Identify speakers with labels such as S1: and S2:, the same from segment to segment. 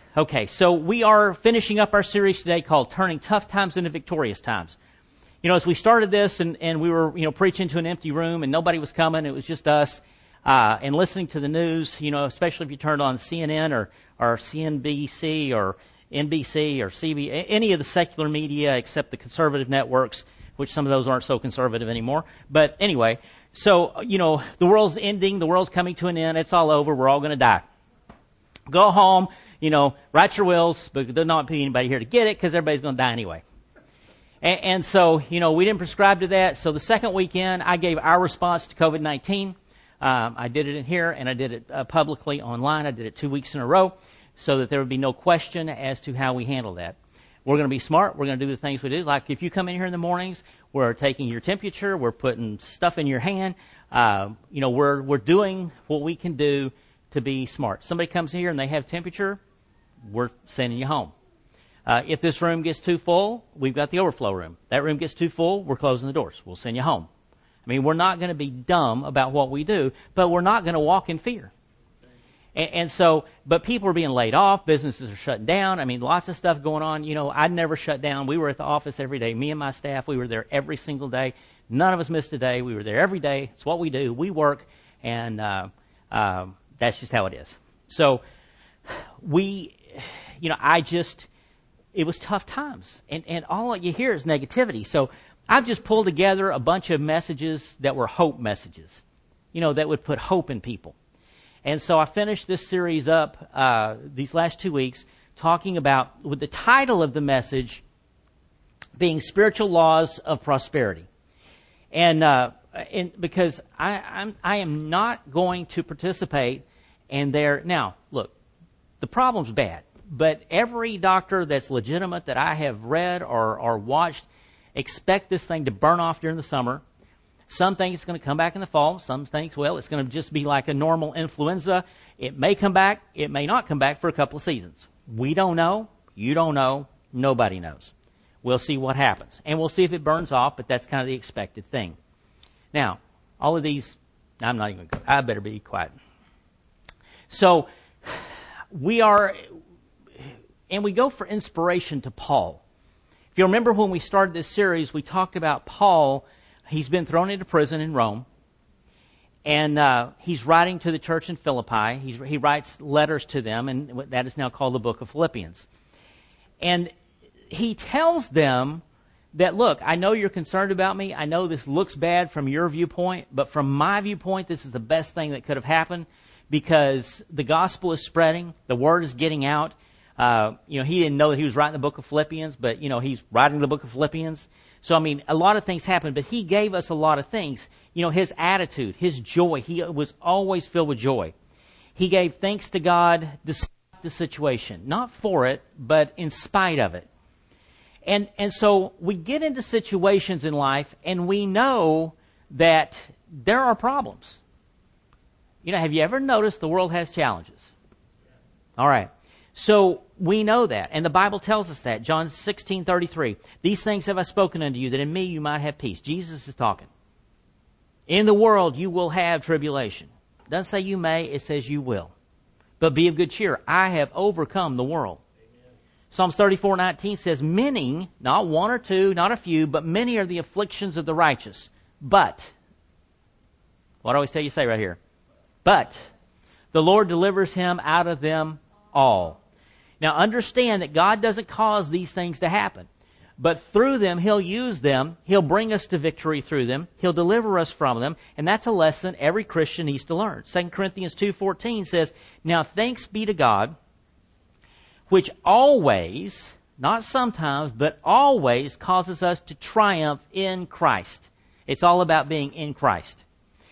S1: Okay, so we are finishing up our series today called Turning Tough Times into Victorious Times. You know, as we started this and we were, preaching to an empty room and nobody was coming, it was just us, and listening to the news, especially if you turned on CNN or CNBC or NBC or CB, any of the secular media except the conservative networks, which some of those aren't so conservative anymore. But anyway, so, the world's ending, the world's coming to an end, it's all over, we're all going to die. Go home, write your wills, but there'll not be anybody here to get it because everybody's going to die anyway. And so, we didn't prescribe to that. So the second weekend, I gave our response to COVID-19. I did it in here, and I did it publicly online. I did it 2 weeks in a row so that there would be no question as to how we handle that. We're going to be smart. We're going to do the things we do. Like if you come in here in the mornings, we're taking your temperature. We're putting stuff in your hand. We're doing what we can do to be smart. Somebody comes in here and they have temperature, we're sending you home. If this room gets too full, we've got the overflow room. That room gets too full, we're closing the doors. We'll send you home. I mean, we're not going to be dumb about what we do, but we're not going to walk in fear. But people are being laid off. Businesses are shutting down. I mean, lots of stuff going on. I'd never shut down. We were at the office every day. Me and my staff, we were there every single day. None of us missed a day. We were there every day. It's what we do. We work, and that's just how it is. So it was tough times. And all you hear is negativity. So I've just pulled together a bunch of messages that were hope messages, that would put hope in people. And so I finished this series up these last 2 weeks talking about, with the title of the message being Spiritual Laws of Prosperity. And because I am not going to participate in their... Now, look, the problem's bad. But every doctor that's legitimate that I have read or watched expect this thing to burn off during the summer. Some think it's going to come back in the fall. Some think, it's going to just be like a normal influenza. It may come back. It may not come back for a couple of seasons. We don't know. You don't know. Nobody knows. We'll see what happens. And we'll see if it burns off, but that's kind of the expected thing. Now, all of these, I better be quiet. So, we go for inspiration to Paul. If you remember when we started this series, we talked about Paul. He's been thrown into prison in Rome. And he's writing to the church in Philippi. He writes letters to them, and that is now called the book of Philippians. And he tells them that, look, I know you're concerned about me. I know this looks bad from your viewpoint, but from my viewpoint, this is the best thing that could have happened because the gospel is spreading. The word is getting out. He didn't know that he was writing the book of Philippians, but, he's writing the book of Philippians. So, a lot of things happened, but he gave us a lot of things. His attitude, his joy, he was always filled with joy. He gave thanks to God despite the situation. Not for it, but in spite of it. And so we get into situations in life, and we know that there are problems. Have you ever noticed the world has challenges? All right. So we know that, and the Bible tells us that. John 16:33. These things have I spoken unto you, that in me you might have peace. Jesus is talking. In the world you will have tribulation. It doesn't say you may, it says you will. But be of good cheer. I have overcome the world. Amen. Psalms 34:19 says, many, not one or two, not a few, but many are the afflictions of the righteous. But, what do I always tell you to say right here? But, the Lord delivers him out of them all. Now understand that God doesn't cause these things to happen. But through them, He'll use them. He'll bring us to victory through them. He'll deliver us from them. And that's a lesson every Christian needs to learn. 2 Corinthians 2:14 says, now thanks be to God, which always, not sometimes, but always causes us to triumph in Christ. It's all about being in Christ.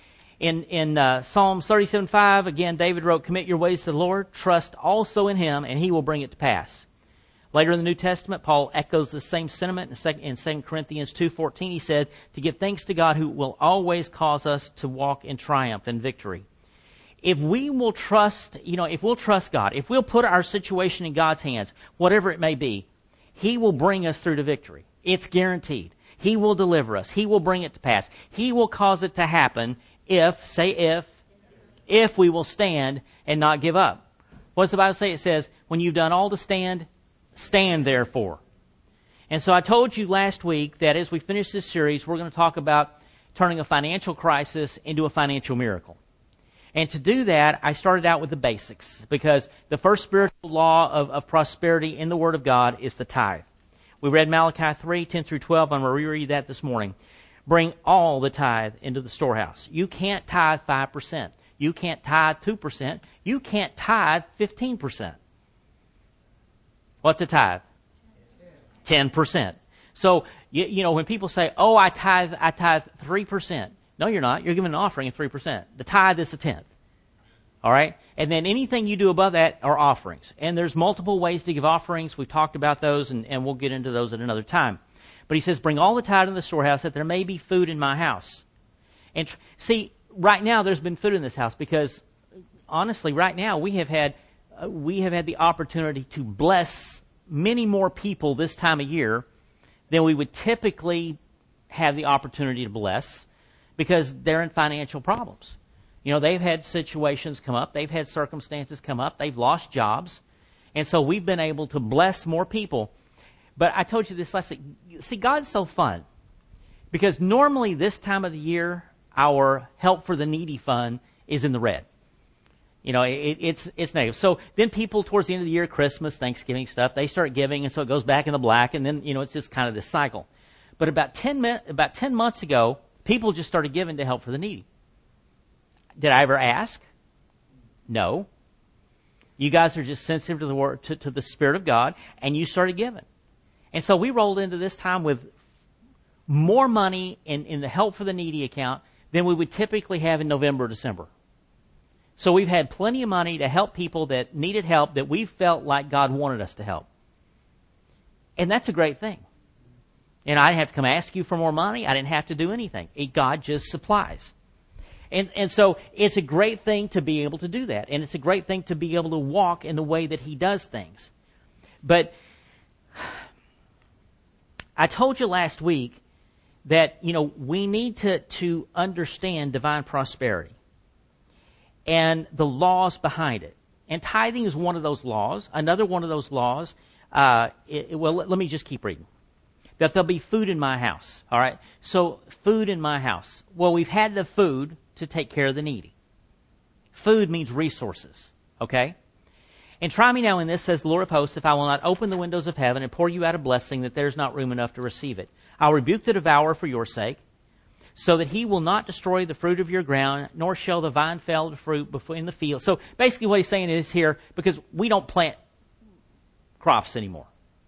S1: In Psalms 37:5, again, David wrote, commit your ways to the Lord, trust also in Him, and He will bring it to pass. Later in the New Testament, Paul echoes the same sentiment. In 2 Corinthians 2:14, he said, to give thanks to God who will always cause us to walk in triumph and victory. If we will trust, if we'll trust God, if we'll put our situation in God's hands, whatever it may be, He will bring us through to victory. It's guaranteed. He will deliver us. He will bring it to pass. He will cause it to happen if we will stand and not give up. What does the Bible say? It says, when you've done all to stand, stand therefore. And so I told you last week that as we finish this series, we're going to talk about turning a financial crisis into a financial miracle. And to do that, I started out with the basics, because the first spiritual law of prosperity in the Word of God is the tithe. We read Malachi 3, 10 through 12. I'm going to reread that this morning. Bring all the tithe into the storehouse. You can't tithe 5%. You can't tithe 2%. You can't tithe 15%. What's a tithe? 10%. So, you know, when people say, oh, I tithe 3%. No, you're not. You're giving an offering of 3%. The tithe is a tenth. All right? And then anything you do above that are offerings. And there's multiple ways to give offerings. We've talked about those, and we'll get into those at another time. But he says, bring all the tithe in the storehouse, that there may be food in my house. And see, right now there's been food in this house, because honestly, right now we have had the opportunity to bless many more people this time of year than we would typically have the opportunity to bless, because they're in financial problems. You know, they've had situations come up, they've had circumstances come up, they've lost jobs, and so we've been able to bless more people. But I told you this last week. See, God's so fun, because normally this time of the year, our Help for the Needy fund is in the red. You know, it's negative. So then people towards the end of the year, Christmas, Thanksgiving stuff, they start giving, and so it goes back in the black, and then, you know, it's just kind of this cycle. But about 10 months ago, people just started giving to Help for the Needy. Did I ever ask? No. You guys are just sensitive to the word, to the Spirit of God, and you started giving. And so we rolled into this time with more money in the Help for the Needy account than we would typically have in November or December. So we've had plenty of money to help people that needed help, that we felt like God wanted us to help. And that's a great thing. And I didn't have to come ask you for more money. I didn't have to do anything. God just supplies. And so it's a great thing to be able to do that. And it's a great thing to be able to walk in the way that He does things. But I told you last week that, you know, we need to understand divine prosperity and the laws behind it. And tithing is one of those laws. Another one of those laws, let me just keep reading. That there'll be food in my house. All right? So, food in my house. Well, we've had the food to take care of the needy. Food means resources. Okay? And try me now in this, says the Lord of hosts, if I will not open the windows of heaven and pour you out a blessing, that there's not room enough to receive it. I'll rebuke the devourer for your sake, so that he will not destroy the fruit of your ground, nor shall the vine fail to fruit in the field. So basically what he's saying is here, because we don't plant crops anymore.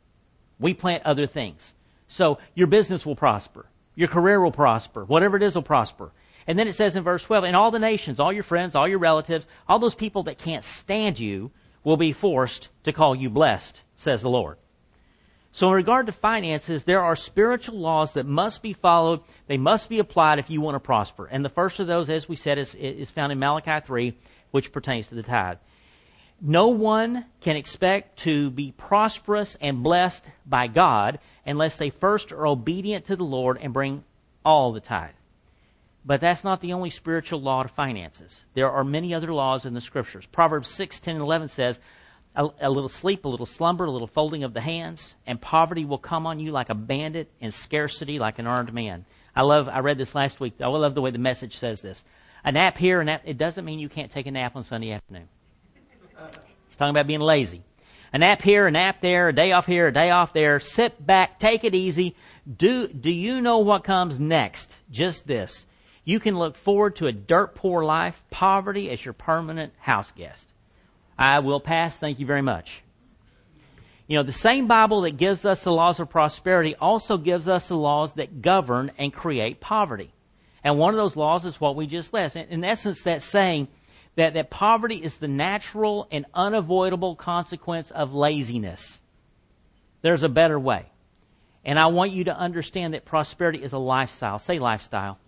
S1: We plant other things. So your business will prosper. Your career will prosper. Whatever it is will prosper. And then it says in verse 12, and all the nations, all your friends, all your relatives, all those people that can't stand you will be forced to call you blessed, says the Lord. So in regard to finances, there are spiritual laws that must be followed. They must be applied if you want to prosper. And the first of those, as we said, is found in Malachi 3, which pertains to the tithe. No one can expect to be prosperous and blessed by God unless they first are obedient to the Lord and bring all the tithe. But that's not the only spiritual law to finances. There are many other laws in the Scriptures. Proverbs 6, 10, and 11 says, a little sleep, a little slumber, a little folding of the hands, and poverty will come on you like a bandit, and scarcity like an armed man. I read this last week. I love the way the Message says this. A nap here, it doesn't mean you can't take a nap on Sunday afternoon. He's talking about being lazy. A nap here, a nap there, a day off here, a day off there. Sit back, take it easy. Do you know what comes next? Just this. You can look forward to a dirt poor life, poverty as your permanent house guest. I will pass, thank you very much. You know, the same Bible that gives us the laws of prosperity also gives us the laws that govern and create poverty. And one of those laws is what we just read. In essence, that's saying that poverty is the natural and unavoidable consequence of laziness. There's a better way. And I want you to understand that prosperity is a lifestyle. Say lifestyle.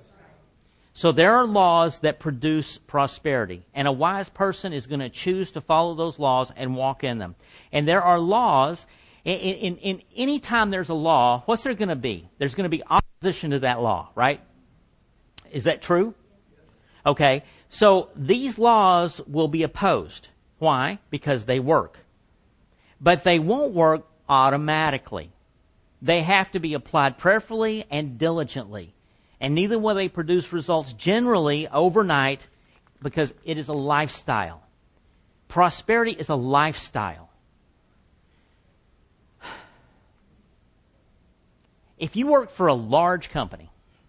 S1: So there are laws that produce prosperity, and a wise person is going to choose to follow those laws and walk in them. And there are laws, in any time there's a law, what's there going to be? There's going to be opposition to that law, right? Is that true? Okay, so these laws will be opposed. Why? Because they work. But they won't work automatically. They have to be applied prayerfully and diligently. And neither will they produce results generally overnight, because it is a lifestyle. Prosperity is a lifestyle. If you work for a large company,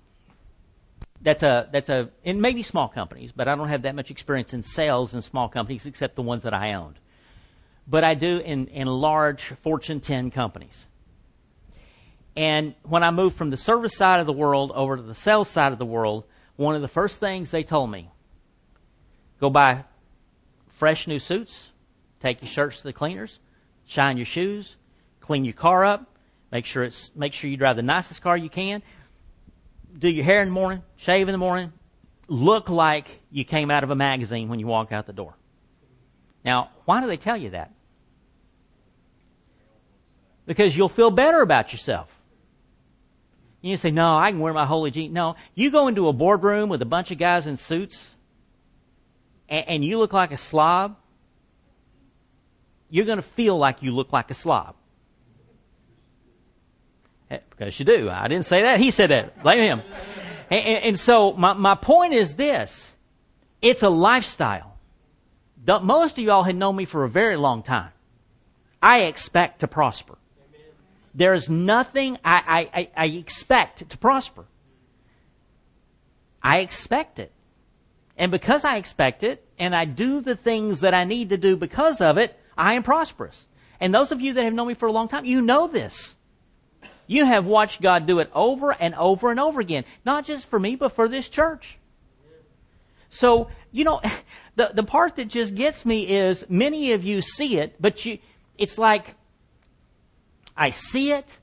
S1: and maybe small companies, but I don't have that much experience in sales in small companies except the ones that I owned. But I do in large Fortune 10 companies. And when I moved from the service side of the world over to the sales side of the world, one of the first things they told me, go buy fresh new suits, take your shirts to the cleaners, shine your shoes, clean your car up, make sure you drive the nicest car you can, do your hair in the morning, shave in the morning, look like you came out of a magazine when you walk out the door. Now, why do they tell you that? Because you'll feel better about yourself. You say, no, I can wear my holy jeans. No, you go into a boardroom with a bunch of guys in suits and you look like a slob, you're going to feel like you look like a slob. Because you do. I didn't say that. He said that. Blame him. And so my point is this. It's a lifestyle. Most of y'all had known me for a very long time. I expect to prosper. There's nothing I expect to prosper. I expect it. And because I expect it, and I do the things that I need to do because of it, I am prosperous. And those of you that have known me for a long time, you know this. You have watched God do it over and over and over again. Not just for me, but for this church. So, the part that just gets me is many of you see it, but it's like, I see it,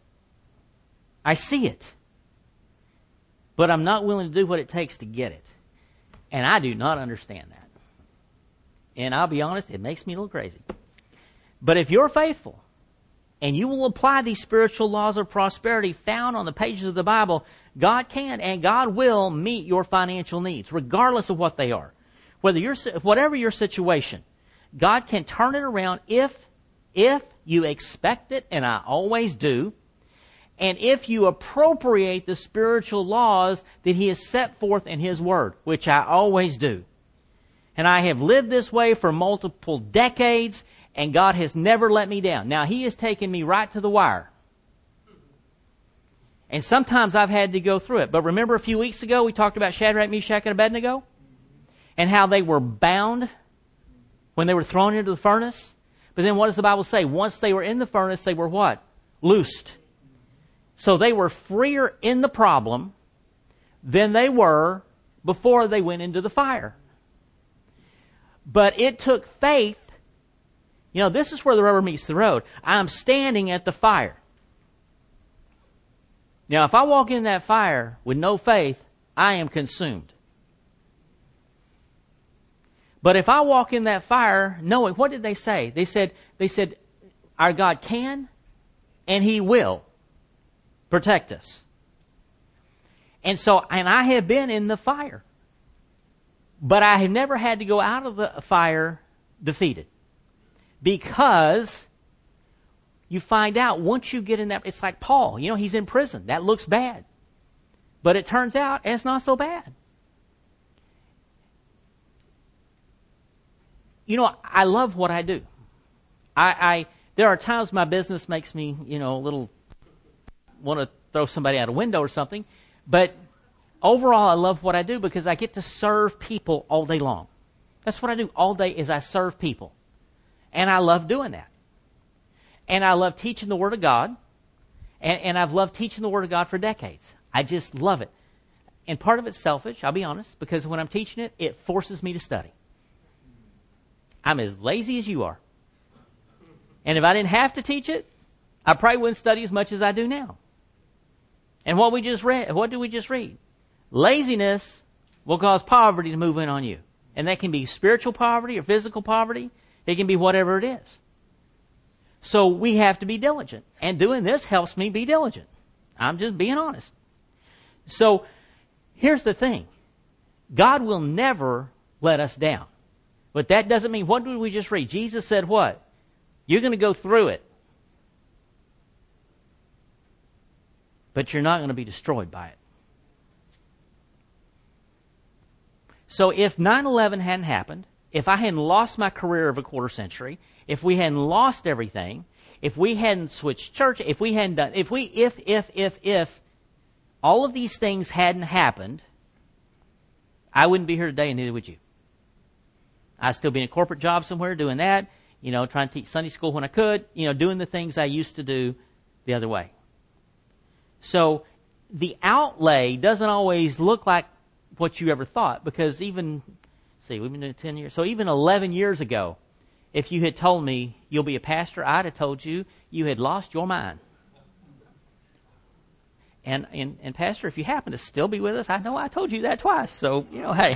S1: but I'm not willing to do what it takes to get it. And I do not understand that. And I'll be honest, it makes me a little crazy. But if you're faithful, and you will apply these spiritual laws of prosperity found on the pages of the Bible, God can and God will meet your financial needs, regardless of what they are. Whatever your situation, God can turn it around if you expect it, and I always do, and if you appropriate the spiritual laws that He has set forth in His Word, which I always do. And I have lived this way for multiple decades, and God has never let me down. Now, He has taken me right to the wire. And sometimes I've had to go through it. But remember a few weeks ago we talked about Shadrach, Meshach, and Abednego? And how they were bound when they were thrown into the furnace? But then what does the Bible say? Once they were in the furnace, they were what? Loosed. So they were freer in the problem than they were before they went into the fire. But it took faith. This is where the rubber meets the road. I'm standing at the fire. Now, if I walk in that fire with no faith, I am consumed. But if I walk in that fire knowing, what did they say? They said, our God can and He will protect us. And I have been in the fire. But I have never had to go out of the fire defeated. Because you find out once you get in that, it's like Paul, he's in prison. That looks bad. But it turns out it's not so bad. I love what I do. There are times my business makes me, a little want to throw somebody out a window or something. But overall, I love what I do because I get to serve people all day long. That's what I do all day is I serve people. And I love doing that. And I love teaching the Word of God. And I've loved teaching the Word of God for decades. I just love it. And part of it's selfish, I'll be honest, because when I'm teaching it, it forces me to study. I'm as lazy as you are. And if I didn't have to teach it, I probably wouldn't study as much as I do now. And what did we just read? Laziness will cause poverty to move in on you. And that can be spiritual poverty or physical poverty. It can be whatever it is. So we have to be diligent. And doing this helps me be diligent. I'm just being honest. So here's the thing. God will never let us down. But that doesn't mean, what did we just read? Jesus said what? You're going to go through it. But you're not going to be destroyed by it. So if 9/11 hadn't happened, if I hadn't lost my career of a quarter century, if we hadn't lost everything, if we hadn't switched church, if we hadn't done, if all of these things hadn't happened, I wouldn't be here today, and neither would you. I'd still be in a corporate job somewhere doing that, trying to teach Sunday school when I could, doing the things I used to do the other way. So the outlay doesn't always look like what you ever thought, because we've been doing 10 years. So even 11 years ago, if you had told me you'll be a pastor, I'd have told you you had lost your mind. And Pastor, if you happen to still be with us, I know I told you that twice. So, hey.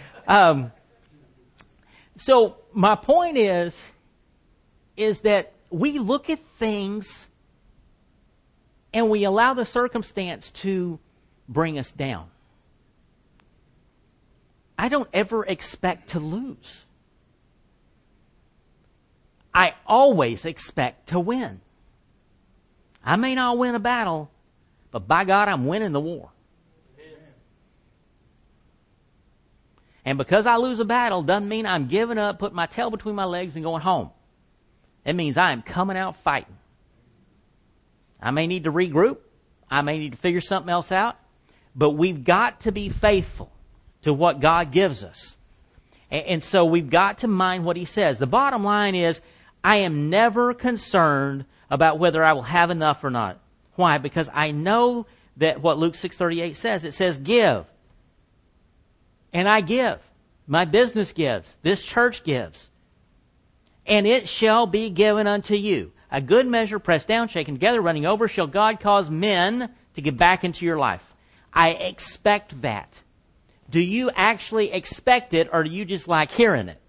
S1: So my point is that we look at things and we allow the circumstance to bring us down. I don't ever expect to lose. I always expect to win. I may not win a battle, but by God, I'm winning the war. And because I lose a battle doesn't mean I'm giving up, putting my tail between my legs and going home. It means I am coming out fighting. I may need to regroup. I may need to figure something else out. But we've got to be faithful to what God gives us. And so we've got to mind what He says. The bottom line is, I am never concerned about whether I will have enough or not. Why? Because I know that what Luke 6:38 says. It says, give. And I give. My business gives. This church gives. And it shall be given unto you. A good measure, pressed down, shaken together, running over, shall God cause men to give back into your life. I expect that. Do you actually expect it, or do you just like hearing it?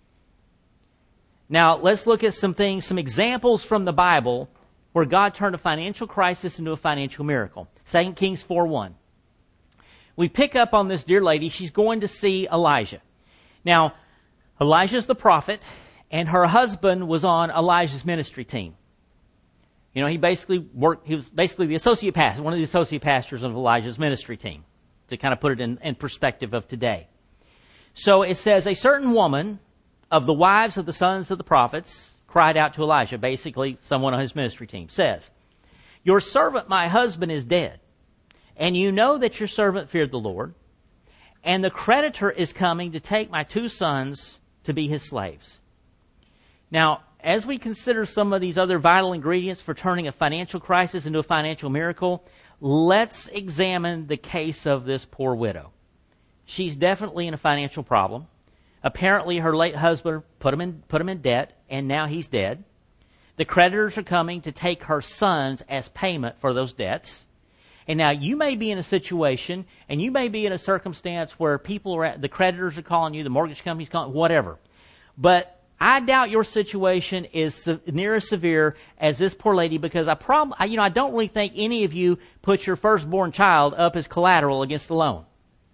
S1: Now, let's look at some things, some examples from the Bible where God turned a financial crisis into a financial miracle. 2 Kings 4:1. We pick up on this dear lady. She's going to see Elijah. Now, Elijah's the prophet, and her husband was on Elijah's ministry team. He was basically the associate pastor, one of the associate pastors of Elijah's ministry team, to kind of put it in perspective of today. So it says, a certain woman of the wives of the sons of the prophets cried out to Elijah, basically someone on his ministry team, says, your servant, my husband, is dead, and you know that your servant feared the Lord, and the creditor is coming to take my 2 sons to be his slaves. Now, as we consider some of these other vital ingredients for turning a financial crisis into a financial miracle, let's examine the case of this poor widow. She's definitely in a financial problem. Apparently, her late husband put him in debt, and now he's dead. The creditors are coming to take her sons as payment for those debts. And now you may be in a situation, and you may be in a circumstance where the creditors are calling you, the mortgage company's calling, whatever. But I doubt your situation is near as severe as this poor lady, because I don't really think any of you put your firstborn child up as collateral against the loan.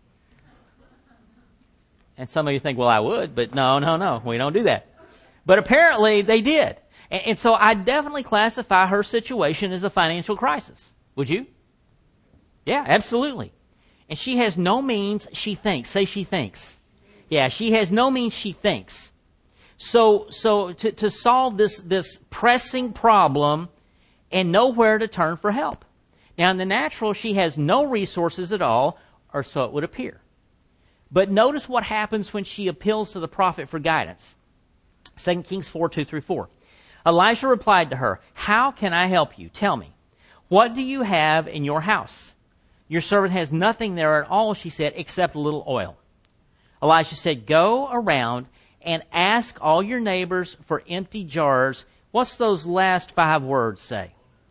S1: And some of you think, well, I would, but no, we don't do that. But apparently they did. And so I definitely classify her situation as a financial crisis. Would you? Yeah, absolutely. And she has no means, she thinks. Say she thinks. Yeah, she has no means, she thinks. So to solve this pressing problem and nowhere to turn for help. Now, in the natural, she has no resources at all, or so it would appear. But notice what happens when she appeals to the prophet for guidance. 2 Kings 4:2-4. Elisha replied to her, how can I help you? Tell me, what do you have in your house? Your servant has nothing there at all, she said, except a little oil. Elisha said, go around and ask all your neighbors for empty jars. What's those last 5 words say?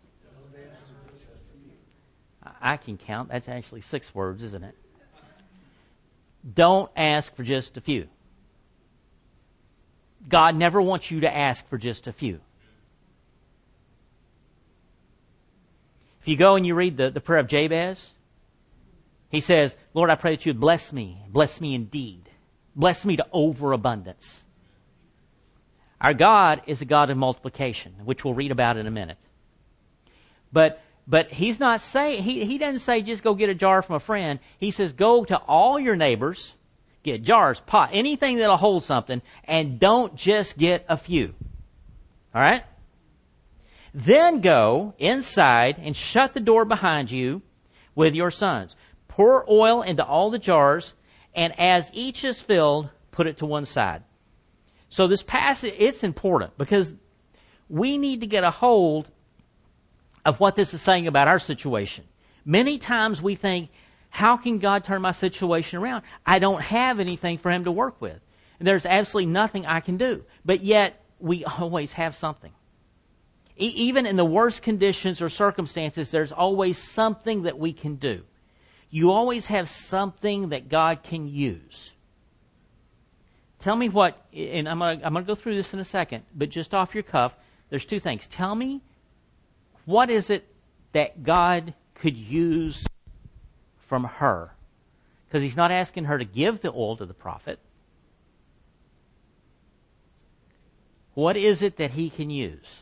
S1: I can count. That's actually 6 words, isn't it? Don't ask for just a few. God never wants you to ask for just a few. If you go and you read the prayer of Jabez, he says, Lord, I pray that you would bless me indeed. Bless me to overabundance. Our God is a God of multiplication, which we'll read about in a minute. But He's not saying, He doesn't say just go get a jar from a friend. He says go to all your neighbors, get jars, pot, anything that'll hold something, and don't just get a few. All right? Then go inside and shut the door behind you with your sons. Pour oil into all the jars, and as each is filled, put it to one side. So this passage, it's important because we need to get a hold of what this is saying about our situation. Many times we think, how can God turn my situation around? I don't have anything for Him to work with. There's absolutely nothing I can do. But yet, we always have something. Even in the worst conditions or circumstances, there's always something that we can do. You always have something that God can use. Tell me what, and I'm going to go through this in a second, but just off your cuff, there's two things. Tell me, what is it that God could use from her? Because He's not asking her to give the oil to the prophet. What is it that He can use?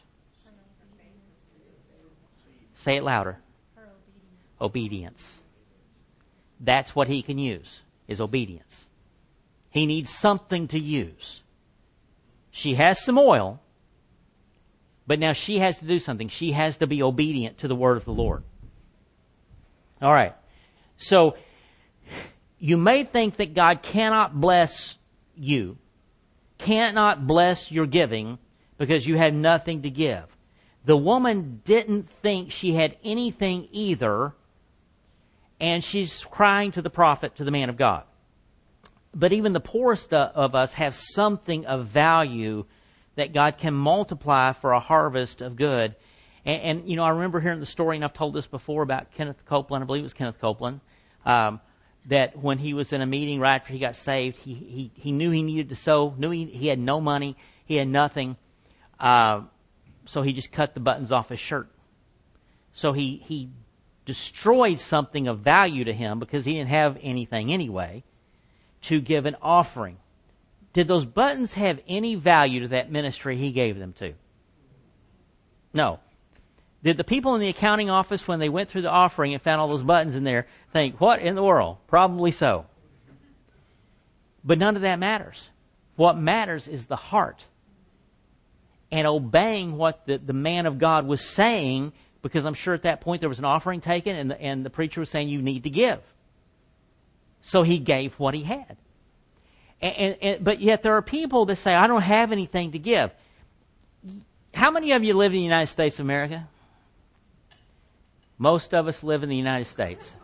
S1: Say it louder. Obedience. That's what He can use, is obedience. He needs something to use. She has some oil, but now she has to do something. She has to be obedient to the word of the Lord. All right. So, you may think that God cannot bless you, cannot bless your giving, because you have nothing to give. The woman didn't think she had anything either, and she's crying to the prophet, to the man of God. But even the poorest of us have something of value that God can multiply for a harvest of good. And you know, I remember hearing the story, and I've told this before, about Kenneth Copeland. I believe it was Kenneth Copeland. That when he was in a meeting right after he got saved, he knew he needed to sow, knew he had no money, he had nothing. So he just cut the buttons off his shirt. So he destroyed something of value to him because he didn't have anything anyway to give an offering. Did those buttons have any value to that ministry he gave them to? No. Did the people in the accounting office, when they went through the offering and found all those buttons in there, think, what in the world? Probably so. But none of that matters. What matters is the heart. And obeying what the man of God was saying, because I'm sure at that point there was an offering taken, and the preacher was saying, you need to give. So he gave what he had. But yet there are people that say, I don't have anything to give. How many of you live in the United States of America? Most of us live in the United States.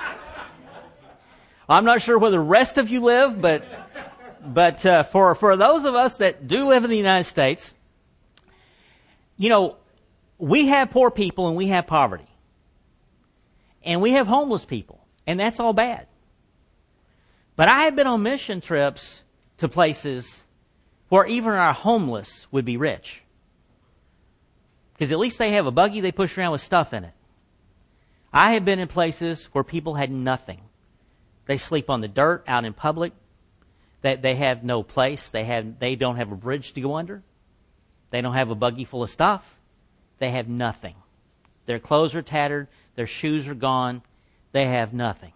S1: I'm not sure where the rest of you live, but for those of us that do live in the United States, you know, we have poor people and we have poverty. And we have homeless people. And that's all bad. But I have been on mission trips to places where even our homeless would be rich. Because at least they have a buggy they push around with stuff in it. I have been in places where people had nothing. They sleep on the dirt out in public. They have no place. They don't have a bridge to go under. They don't have a buggy full of stuff. They have nothing. Their clothes are tattered. Their shoes are gone. They have nothing.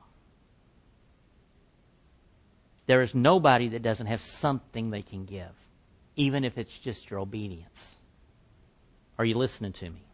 S1: There is nobody that doesn't have something they can give, even if it's just your obedience. Are you listening to me?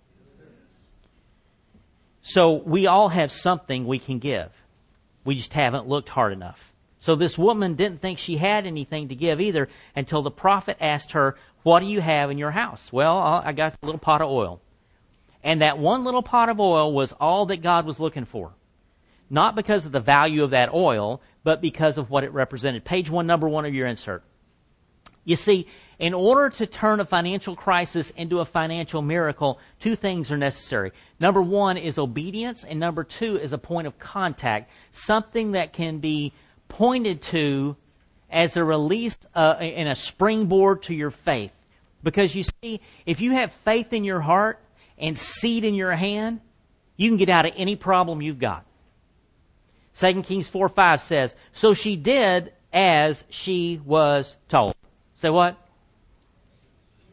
S1: So we all have something we can give. We just haven't looked hard enough. So this woman didn't think she had anything to give either until the prophet asked her, what do you have in your house? Well, I got a little pot of oil. And that one little pot of oil was all that God was looking for. Not because of the value of that oil, but because of what it represented. Page 1, number 1 of your insert. You see, in order to turn a financial crisis into a financial miracle, two things are necessary. Number 1 is obedience, and number 2 is a point of contact, something that can be pointed to as a release and a springboard to your faith. Because you see, if you have faith in your heart and seed in your hand, you can get out of any problem you've got. 2 Kings 4:5 says, so she did as she was told. Say what?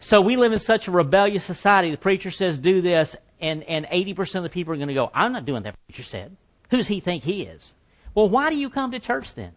S1: So we live in such a rebellious society. The preacher says, do this, and 80% of the people are going to go, I'm not doing that preacher said. Who's he think he is? Well, why do you come to church then?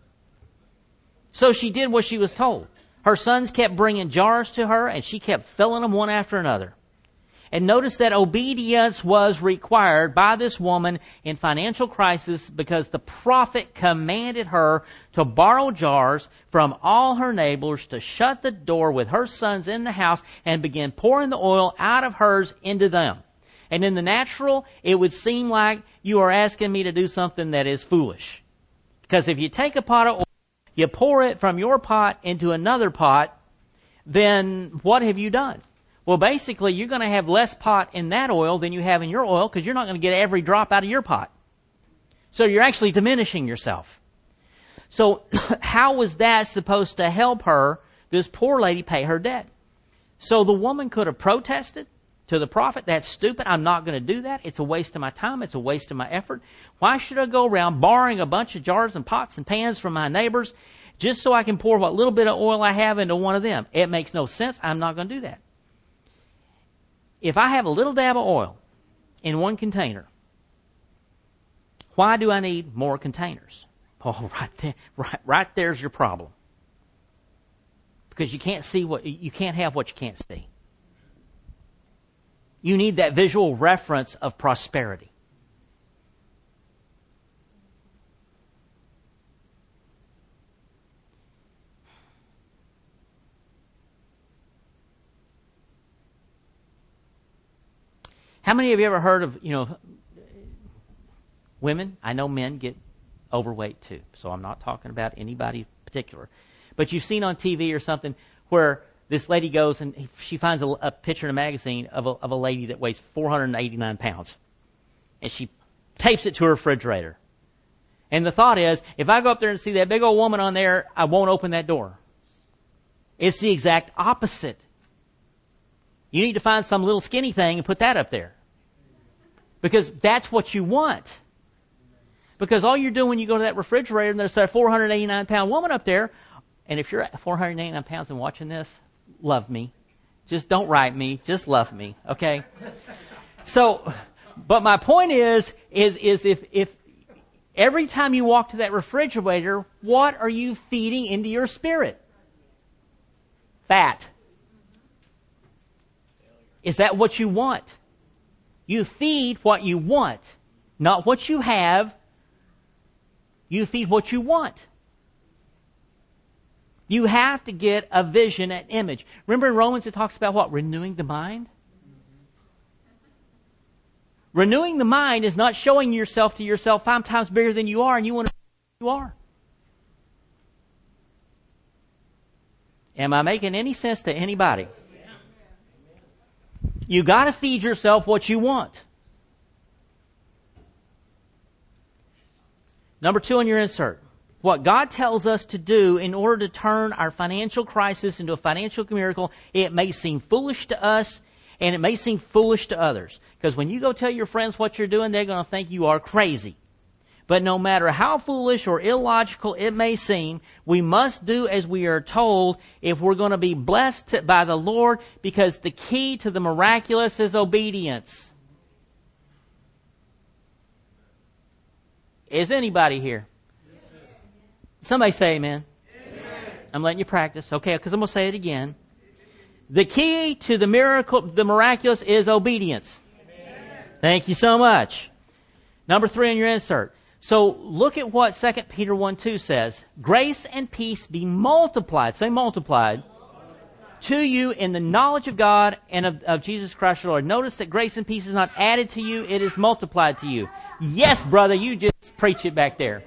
S1: So she did what she was told. Her sons kept bringing jars to her, and she kept filling them one after another. And notice that obedience was required by this woman in financial crisis because the prophet commanded her to borrow jars from all her neighbors, to shut the door with her sons in the house and begin pouring the oil out of hers into them. And in the natural, it would seem like you are asking me to do something that is foolish. Because if you take a pot of oil, you pour it from your pot into another pot, then what have you done? Well, basically, you're going to have less pot in that oil than you have in your oil because you're not going to get every drop out of your pot. So you're actually diminishing yourself. So how was that supposed to help her, this poor lady, pay her debt? So the woman could have protested to the prophet, that's stupid, I'm not going to do that, it's a waste of my time, it's a waste of my effort. Why should I go around borrowing a bunch of jars and pots and pans from my neighbors just so I can pour what little bit of oil I have into one of them? It makes no sense, I'm not going to do that. If I have a little dab of oil in one container, why do I need more containers? Oh, right there's your problem. Because you can't have what you can't see. You need that visual reference of prosperity. How many of you ever heard of, women? I know men get overweight too, so I'm not talking about anybody in particular. But you've seen on TV or something where this lady goes and she finds a picture in a magazine of a lady that weighs 489 pounds. And she tapes it to her refrigerator. And the thought is, if I go up there and see that big old woman on there, I won't open that door. It's the exact opposite. You need to find some little skinny thing and put that up there. Because that's what you want. Because all you're doing when you go to that refrigerator and there's a 489-pound woman up there, and if you're 489 pounds and watching this, love me. Just don't write me. Just love me. Okay? So, but my point is if every time you walk to that refrigerator, what are you feeding into your spirit? Fat. Is that what you want? You feed what you want, not what you have. You feed what you want. You have to get a vision, an image. Remember in Romans it talks about what? Renewing the mind? Renewing the mind is not showing yourself to yourself 5 times bigger than you are and you want to be who you are. Am I making any sense to anybody? You got to feed yourself what you want. Number 2 on your insert. What God tells us to do in order to turn our financial crisis into a financial miracle, it may seem foolish to us and it may seem foolish to others. Because when you go tell your friends what you're doing, they're going to think you are crazy. But no matter how foolish or illogical it may seem, we must do as we are told if we're going to be blessed by the Lord, because the key to the miraculous is obedience. Is anybody here? Somebody say amen. Amen. I'm letting you practice, okay, because I'm going to say it again. The key to the miraculous is obedience. Amen. Thank you so much. Number 3 on your insert. So look at what 2 Peter 1:2 says. Grace and peace be multiplied, say multiplied, to you in the knowledge of God and of Jesus Christ our Lord. Notice that grace and peace is not added to you, it is multiplied to you. Yes, brother, you just preach it back there.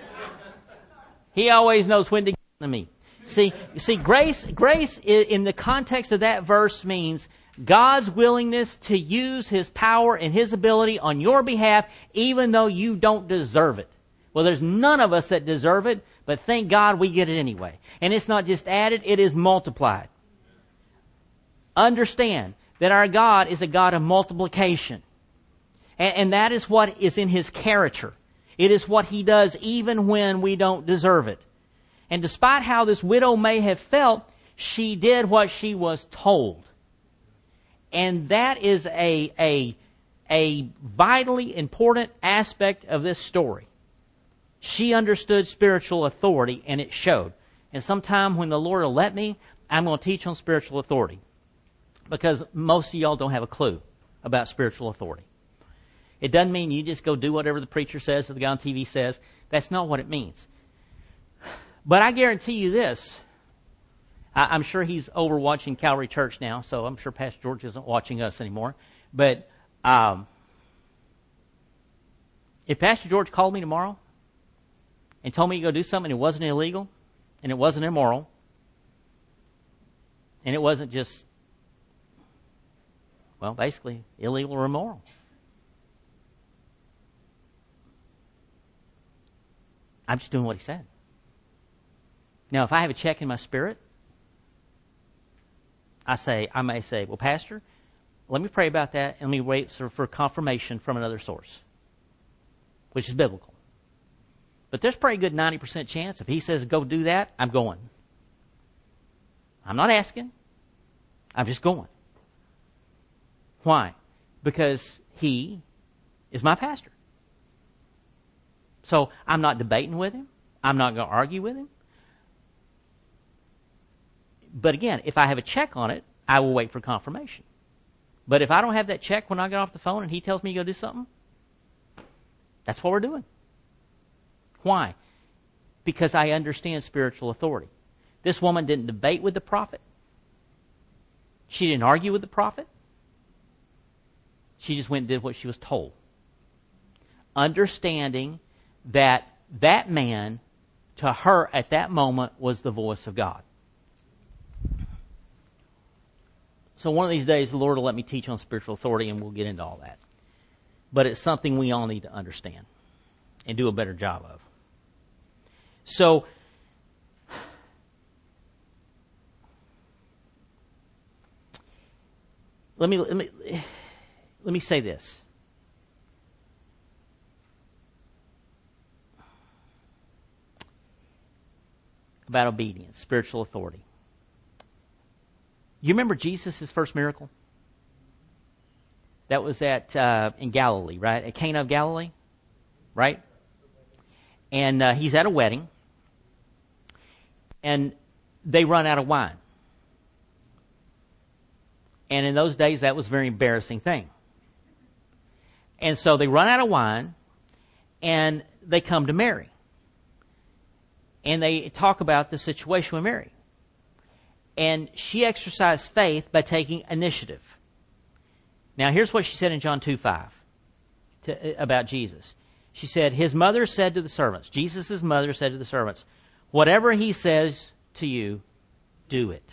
S1: He always knows when to get to me. See, grace in the context of that verse means God's willingness to use His power and His ability on your behalf, even though you don't deserve it. Well, there's none of us that deserve it, but thank God we get it anyway. And it's not just added, it is multiplied. Understand that our God is a God of multiplication. And that is what is in His character. It is what He does even when we don't deserve it. And despite how this widow may have felt, She did what she was told. And that is a vitally important aspect of this story. She understood spiritual authority, and it showed. And sometime when the Lord will let me, I'm going to teach on spiritual authority. Because most of y'all don't have a clue about spiritual authority. It doesn't mean you just go do whatever the preacher says or the guy on TV says. That's not what it means. But I guarantee you this. I'm sure he's over watching Calvary Church now, so I'm sure Pastor George isn't watching us anymore. But if Pastor George called me tomorrow and told me to go do something, and it wasn't illegal, and it wasn't immoral, and it wasn't just, well, basically illegal or immoral, I'm just doing what he said. Now, if I have a check in my spirit, I may say, well, Pastor, let me pray about that and let me wait for confirmation from another source, which is biblical. But there's probably a good 90% chance if he says go do that, I'm going. I'm not asking. I'm just going. Why? Because he is my pastor. So I'm not debating with him. I'm not going to argue with him. But again, if I have a check on it, I will wait for confirmation. But if I don't have that check when I get off the phone and he tells me to go do something, that's what we're doing. Why? Because I understand spiritual authority. This woman didn't debate with the prophet. She didn't argue with the prophet. She just went and did what she was told. Understanding that that man, to her at that moment, was the voice of God. So one of these days, the Lord will let me teach on spiritual authority, and we'll get into all that. But it's something we all need to understand and do a better job of. So, let me say this. About obedience, spiritual authority. You remember Jesus' first miracle? That was at in Galilee, right? At Cana of Galilee, right? And he's at a wedding, and they run out of wine. And in those days, that was a very embarrassing thing. And so they run out of wine, and they come to Mary. And they talk about the situation with Mary. And she exercised faith by taking initiative. Now, here's what she said in John 2:5 about Jesus. She said, his mother said to the servants, Jesus' mother said to the servants, whatever he says to you, do it.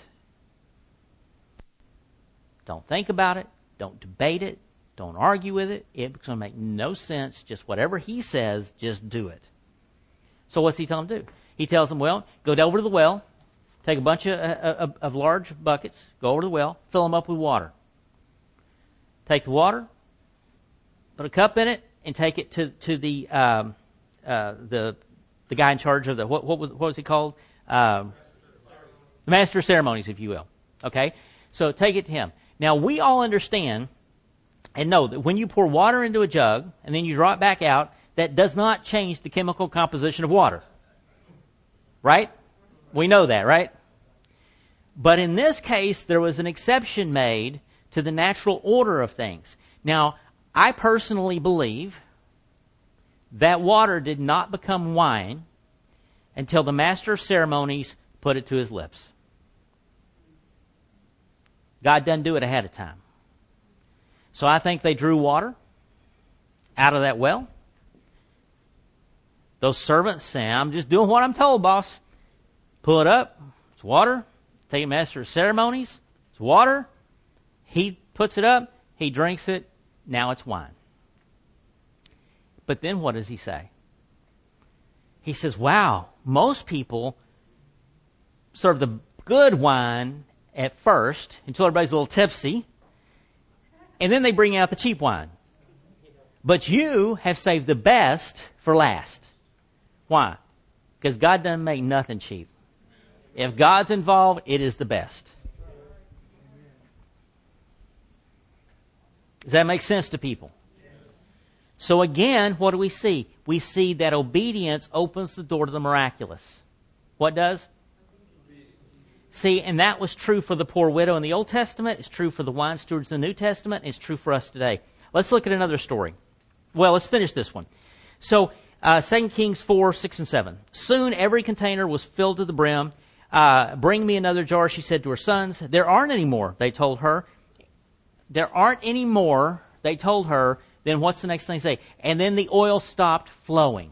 S1: Don't think about it. Don't debate it. Don't argue with it. It's going to make no sense. Just whatever he says, just do it. So what's he telling them to do? He tells them, well, go over to the well, take a bunch of large buckets, go over to the well, fill them up with water. Take the water, put a cup in it, and take it to the guy in charge of the what was he called? The master of ceremonies, if you will. Okay, so take it to him. Now we all understand and know that when you pour water into a jug and then you draw it back out, that does not change the chemical composition of water. Right? We know that, right? But in this case, there was an exception made to the natural order of things. Now, I personally believe that water did not become wine until the master of ceremonies put it to his lips. God doesn't do it ahead of time. So I think they drew water out of that well. Those servants say, I'm just doing what I'm told, boss. Pull it up. It's water. Take a master of ceremonies. It's water. He puts it up. He drinks it. Now it's wine. But then what does he say? He says, wow, most people serve the good wine at first until everybody's a little tipsy. And then they bring out the cheap wine. But you have saved the best for last. Why? Because God doesn't make nothing cheap. If God's involved, it is the best. Does that make sense to people? So again, what do we see? We see that obedience opens the door to the miraculous. What does? See, and that was true for the poor widow in the Old Testament. It's true for the wine stewards in the New Testament. It's true for us today. Let's look at another story. Well, let's finish this one. So, 2 Kings 4, 6, and 7. Soon every container was filled to the brim. Bring me another jar, she said to her sons. There aren't any more, they told her. There aren't any more, they told her. Then what's the next thing they say? And then the oil stopped flowing.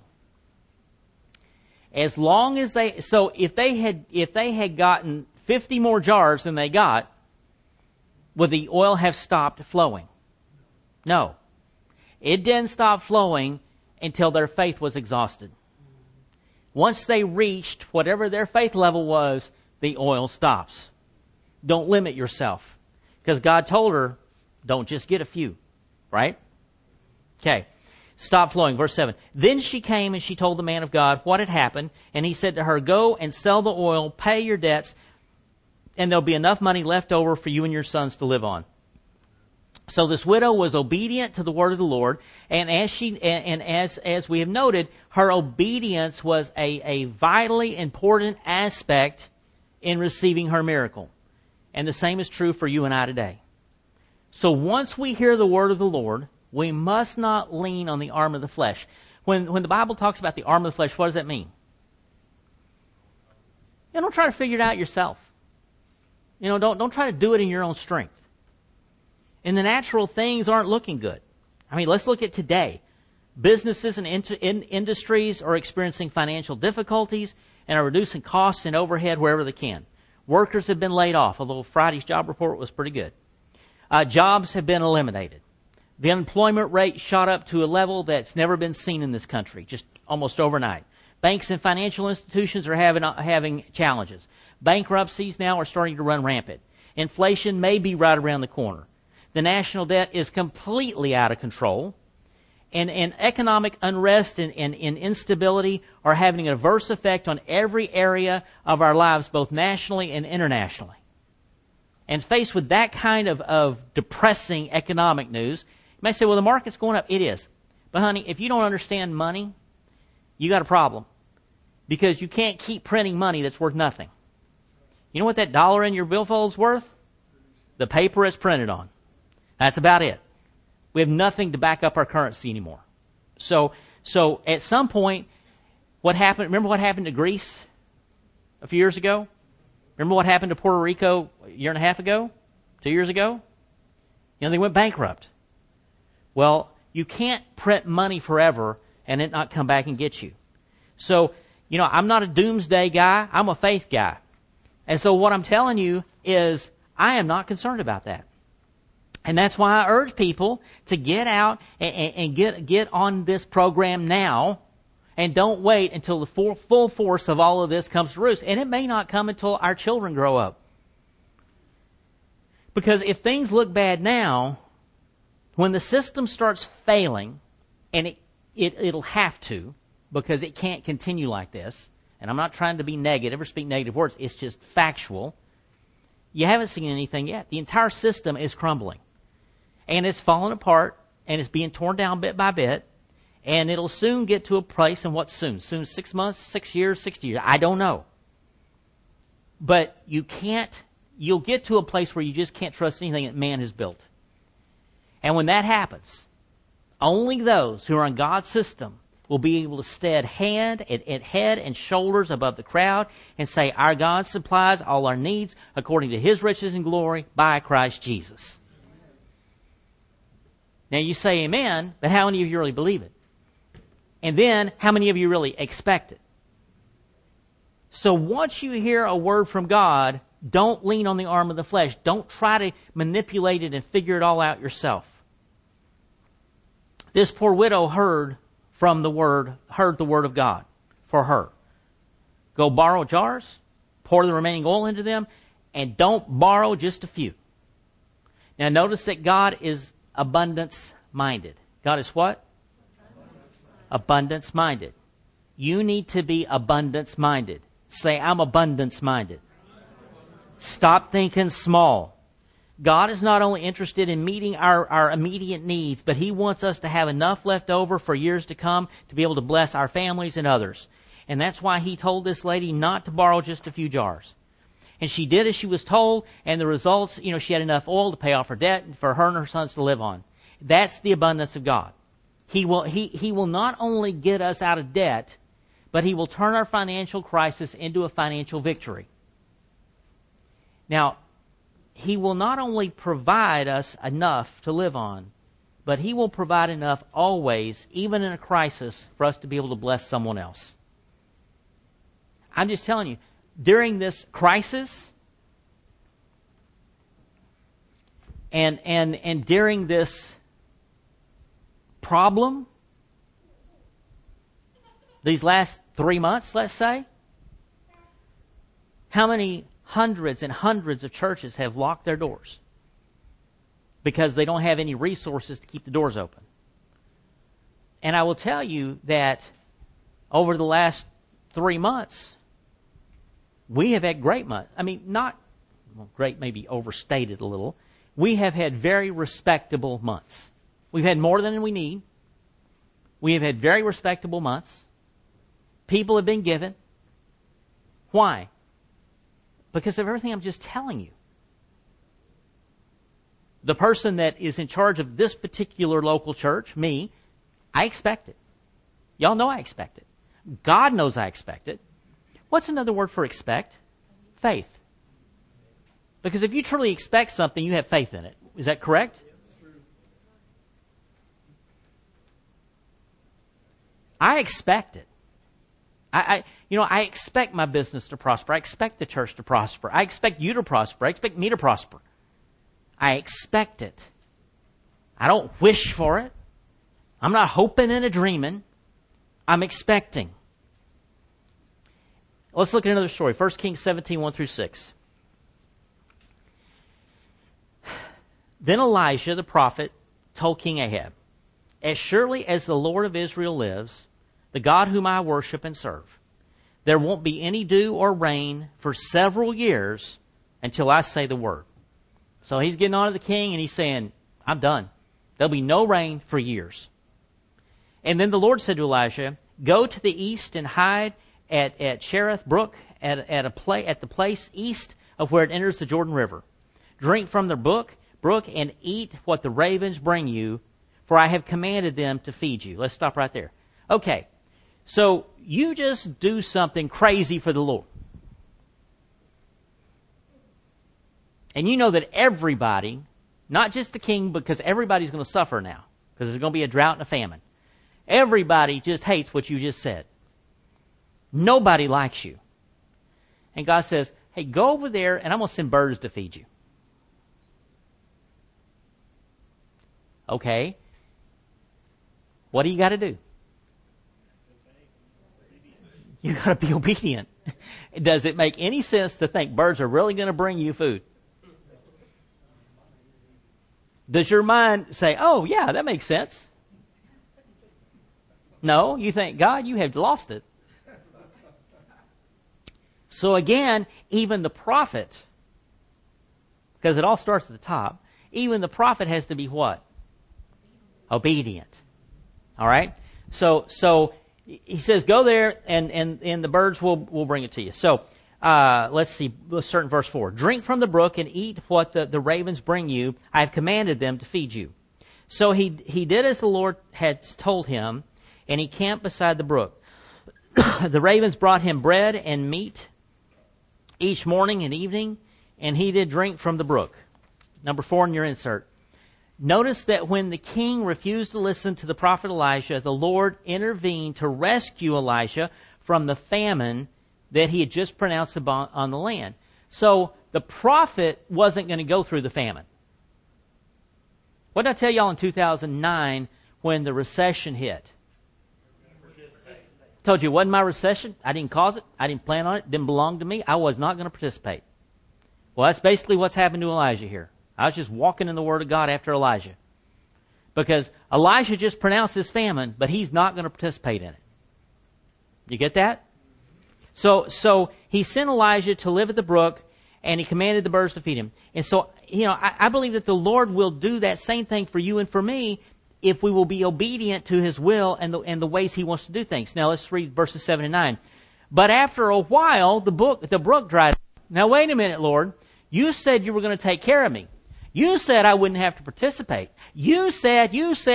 S1: As long as if they had gotten 50 more jars than they got, would the oil have stopped flowing? No. It didn't stop flowing until their faith was exhausted. Once they reached whatever their faith level was, the oil stops. Don't limit yourself. Because God told her, don't just get a few. Right? Okay. Stop flowing. Verse 7. Then she came and she told the man of God what had happened. And he said to her, go and sell the oil, pay your debts, and there'll be enough money left over for you and your sons to live on. So this widow was obedient to the word of the Lord, and as we have noted, her obedience was a vitally important aspect in receiving her miracle. And the same is true for you and I today. So once we hear the word of the Lord, we must not lean on the arm of the flesh. When the Bible talks about the arm of the flesh, what does that mean? Don't try to figure it out yourself. Don't try to do it in your own strength. In the natural, things aren't looking good. I mean, let's look at today. Businesses and industries are experiencing financial difficulties and are reducing costs and overhead wherever they can. Workers have been laid off, although Friday's job report was pretty good. Jobs have been eliminated. The unemployment rate shot up to a level that's never been seen in this country, just almost overnight. Banks and financial institutions are having challenges. Bankruptcies now are starting to run rampant. Inflation may be right around the corner. The national debt is completely out of control. And economic unrest and instability are having an adverse effect on every area of our lives, both nationally and internationally. And faced with that kind of depressing economic news, you may say, well, the market's going up. It is. But honey, if you don't understand money, you got a problem. Because you can't keep printing money that's worth nothing. You know what that dollar in your billfold's worth? The paper it's printed on. That's about it. We have nothing to back up our currency anymore. So at some point, remember what happened to Greece a few years ago? Remember what happened to Puerto Rico a year and a half ago? 2 years ago? They went bankrupt. Well, you can't print money forever and it not come back and get you. So, I'm not a doomsday guy. I'm a faith guy. And so what I'm telling you is I am not concerned about that. And that's why I urge people to get out and get on this program now, and don't wait until the full force of all of this comes to roost. And it may not come until our children grow up. Because if things look bad now, when the system starts failing, and it'll have to, because it can't continue like this, and I'm not trying to be negative or speak negative words, it's just factual, you haven't seen anything yet. The entire system is crumbling. And it's falling apart, and it's being torn down bit by bit, and it'll soon get to a place, and what's soon? Soon 6 months, 6 years, 60 years, I don't know. But you'll get to a place where you just can't trust anything that man has built. And when that happens, only those who are in God's system will be able to stand head and shoulders above the crowd and say, our God supplies all our needs according to His riches and glory by Christ Jesus. Now you say amen, but how many of you really believe it? And then, how many of you really expect it? So once you hear a word from God, don't lean on the arm of the flesh. Don't try to manipulate it and figure it all out yourself. This poor widow heard the word of God for her. Go borrow jars, pour the remaining oil into them, and don't borrow just a few. Now notice that God is abundance-minded. God is what? Abundance-minded. You need to be abundance-minded. Say, I'm abundance-minded. Stop thinking small. God is not only interested in meeting our immediate needs, but He wants us to have enough left over for years to come to be able to bless our families and others. And that's why He told this lady not to borrow just a few jars. And she did as she was told, and the results, she had enough oil to pay off her debt and for her and her sons to live on. That's the abundance of God. He will not only get us out of debt, but He will turn our financial crisis into a financial victory. Now, He will not only provide us enough to live on, but He will provide enough always, even in a crisis, for us to be able to bless someone else. I'm just telling you, during this crisis and during this problem, these last 3 months, let's say, how many hundreds and hundreds of churches have locked their doors because they don't have any resources to keep the doors open? And I will tell you that over the last 3 months, we have had great months. I mean, great maybe overstated a little. We have had very respectable months. We've had more than we need. We have had very respectable months. People have been given. Why? Because of everything I'm just telling you. The person that is in charge of this particular local church, me, I expect it. Y'all know I expect it. God knows I expect it. What's another word for expect? Faith. Because if you truly expect something, you have faith in it. Is that correct? I expect it. I expect my business to prosper. I expect the church to prosper. I expect you to prosper. I expect me to prosper. I expect it. I don't wish for it. I'm not hoping and a dreaming. I'm expecting. Let's look at another story. 1 Kings 17, 1 through 6. Then Elijah the prophet told King Ahab, "As surely as the Lord of Israel lives, the God whom I worship and serve, there won't be any dew or rain for several years until I say the word." So he's getting on to the king and he's saying, I'm done. There'll be no rain for years. And then the Lord said to Elijah, "Go to the east and hide at Cherith Brook, at the place east of where it enters the Jordan River. Drink from the brook and eat what the ravens bring you, for I have commanded them to feed you." Let's stop right there. Okay, so you just do something crazy for the Lord. And you know that everybody, not just the king, because everybody's going to suffer now, because there's going to be a drought and a famine. Everybody just hates what you just said. Nobody likes you. And God says, "Hey, go over there and I'm going to send birds to feed you." Okay. What do you got to do? You got to be obedient. Does it make any sense to think birds are really going to bring you food? Does your mind say, "Oh, yeah, that makes sense"? No, you think, God, you have lost it. So again, even the prophet, because it all starts at the top, even the prophet has to be what? Obedient. All right? So he says, go there and the birds will bring it to you. So let's see. Let's start in verse 4. "Drink from the brook and eat what the ravens bring you. I have commanded them to feed you." So he did as the Lord had told him, and he camped beside the brook. The ravens brought him bread and meat each morning and evening, and he did drink from the brook. Number 4 in your insert. Notice that when the king refused to listen to the prophet Elijah, the Lord intervened to rescue Elijah from the famine that he had just pronounced on the land. So the prophet wasn't going to go through the famine. What did I tell y'all in 2009 when the recession hit? Told you it wasn't my recession. I didn't cause it. I didn't plan on it. It didn't belong to me. I was not going to participate. Well, that's basically what's happened to Elijah here. I was just walking in the Word of God after Elijah. Because Elijah just pronounced this famine, but he's not going to participate in it. You get that? So he sent Elijah to live at the brook, and he commanded the birds to feed him. And so, I believe that the Lord will do that same thing for you and for me if we will be obedient to His will and the ways He wants to do things. Now let's read verses 7 and 9. But after a while, the brook dried up. Now wait a minute, Lord. You said you were going to take care of me. You said I wouldn't have to participate. You said.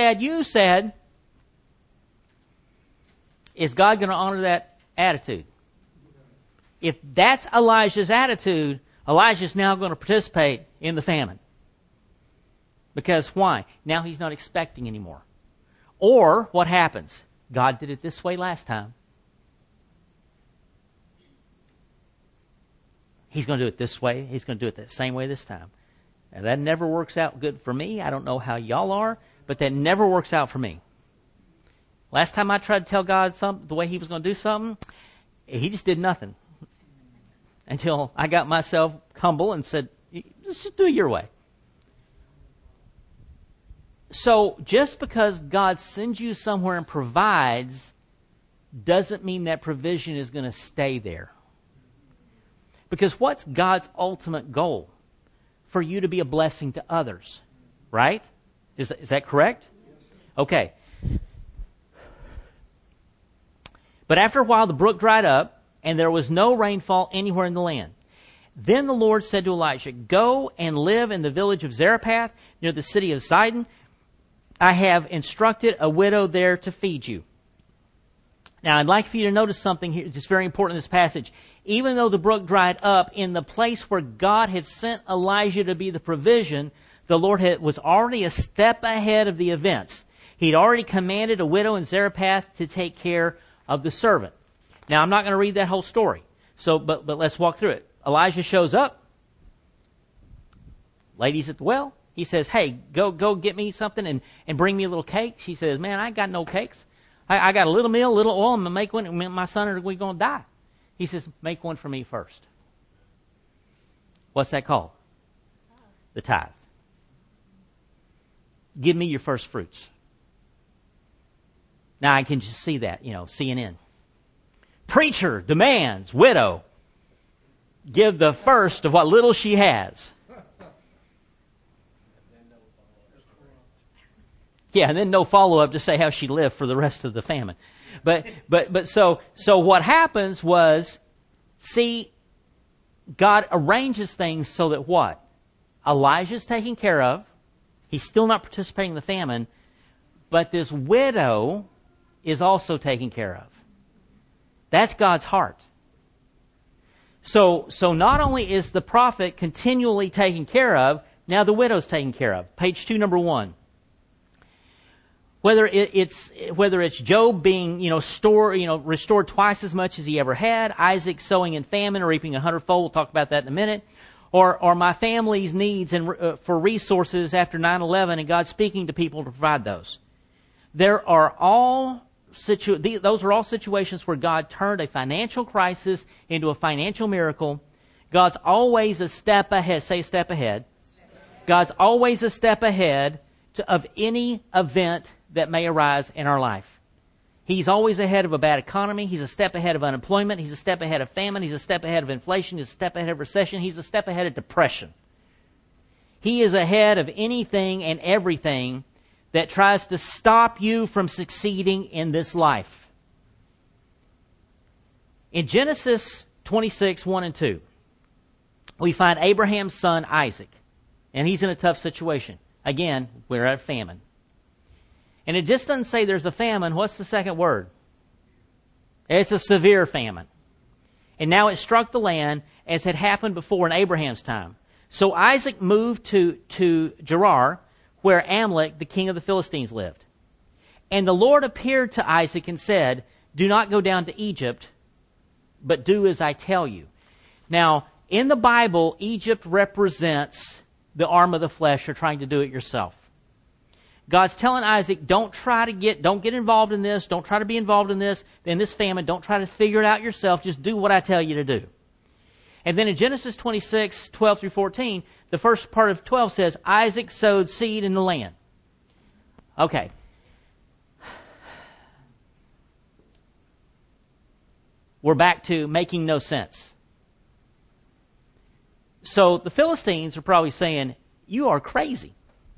S1: Is God going to honor that attitude? If that's Elijah's attitude, Elijah's now going to participate in the famine. Because why? Now he's not expecting anymore. Or what happens? God did it this way last time. He's going to do it this way. He's going to do it that same way this time. And that never works out good for me. I don't know how y'all are, but that never works out for me. Last time I tried to tell God the way He was going to do something, He just did nothing. Until I got myself humble and said, just do it your way. So just because God sends you somewhere and provides doesn't mean that provision is going to stay there. Because what's God's ultimate goal? For you to be a blessing to others. Right? Is that correct? Okay. But after a while the brook dried up, and there was no rainfall anywhere in the land. Then the Lord said to Elijah, Go and live in the village of Zarephath, near the city of Sidon. I have instructed a widow there to feed you. Now, I'd like for you to notice something here that's very important in this passage. Even though the brook dried up, in the place where God had sent Elijah to be the provision, the Lord was already a step ahead of the events. He'd already commanded a widow in Zarephath to take care of the servant. Now, I'm not going to read that whole story. But let's walk through it. Elijah shows up. Lady's at the well. He says, hey, go get me something and bring me a little cake. She says, man, I ain't got no cakes. I got a little meal, a little oil. I'm going to make one. My son are we going to die. He says, make one for me first. What's that called? The tithe. Give me your first fruits. Now I can just see that, CNN. Preacher demands widow give the first of what little she has. Yeah, and then no follow-up to say how she lived for the rest of the famine. But so what happens was, see, God arranges things so that what? Elijah's taken care of. He's still not participating in the famine, but this widow is also taken care of. That's God's heart. So not only is the prophet continually taken care of, now the widow's taken care of. Page 2, number 1. Whether it's Job being, restored twice as much as he ever had, Isaac sowing in famine or reaping 100-fold, we'll talk about that in a minute, or my family's needs and for resources after 9/11 and God speaking to people to provide those. Those are all situations where God turned a financial crisis into a financial miracle. God's always a step ahead. Say a step ahead. God's always a step ahead of any event that may arise in our life. He's always ahead of a bad economy. He's a step ahead of unemployment. He's a step ahead of famine. He's a step ahead of inflation. He's a step ahead of recession. He's a step ahead of depression. He is ahead of anything and everything that tries to stop you from succeeding in this life. In Genesis 26, 1 and 2, we find Abraham's son Isaac, and he's in a tough situation. Again, we're at a famine. And it just doesn't say there's a famine. What's the second word? It's a severe famine. And now it struck the land as had happened before in Abraham's time. So Isaac moved to Gerar, where Amalek, the king of the Philistines, lived. And the Lord appeared to Isaac and said, Do not go down to Egypt, but do as I tell you. Now, in the Bible, Egypt represents the arm of the flesh or trying to do it yourself. God's telling Isaac, don't get involved in this. Don't try to be involved in this famine. Don't try to figure it out yourself. Just do what I tell you to do. And then in Genesis 26, 12 through 14, the first part of 12 says, Isaac sowed seed in the land. Okay. we're back to making no sense. So the Philistines are probably saying, you are crazy.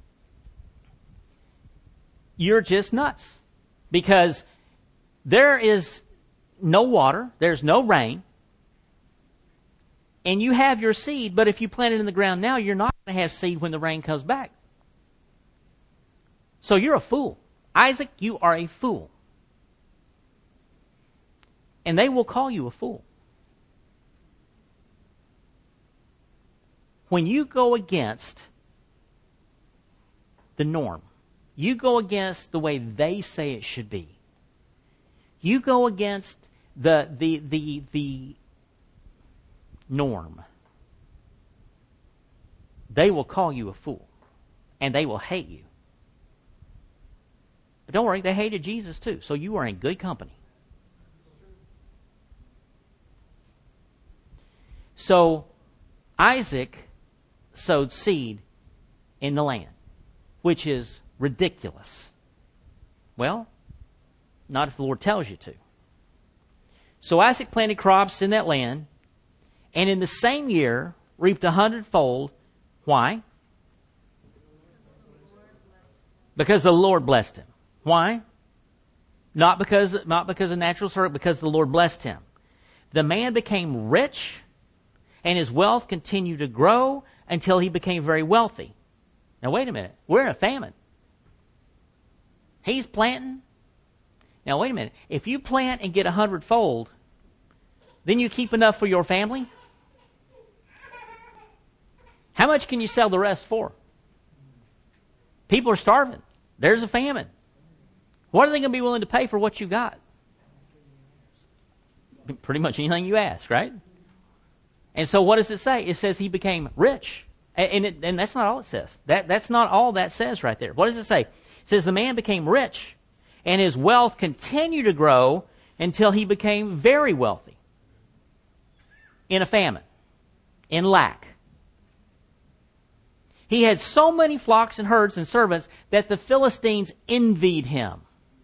S1: You're just nuts. Because there is no water, there's no rain, and you have your seed, but if you plant it in the ground now, you're not going to have seed when the rain comes back. So you're a fool. Isaac, you are a fool. And they will call you a fool. When you go against the norm, you go against the way they say it should be, you go against the norm, they will call you a fool. And they will hate you. But don't worry, they hated Jesus too. So you are in good company. So Isaac sowed seed in the land, which is ridiculous. Well, not if the Lord tells you to. So Isaac planted crops in that land, and in the same year reaped 100-fold. Why? Because the Lord blessed him. Why? Not because of natural circumstances, because the Lord blessed him. The man became rich, and his wealth continued to grow until he became very wealthy. Now wait a minute. We're in a famine. He's planting. Now wait a minute. If you plant and get 100-fold, then you keep enough for your family? How much can you sell the rest for? People are starving. There's a famine. What are they going to be willing to pay for what you got? Pretty much anything you ask, right? And so what does it say? It says he became rich. And that's not all it says. That's not all that says right there. What does it say? It says the man became rich, and his wealth continued to grow until he became very wealthy. In a famine. In lack. He had so many flocks and herds and servants that the Philistines envied him.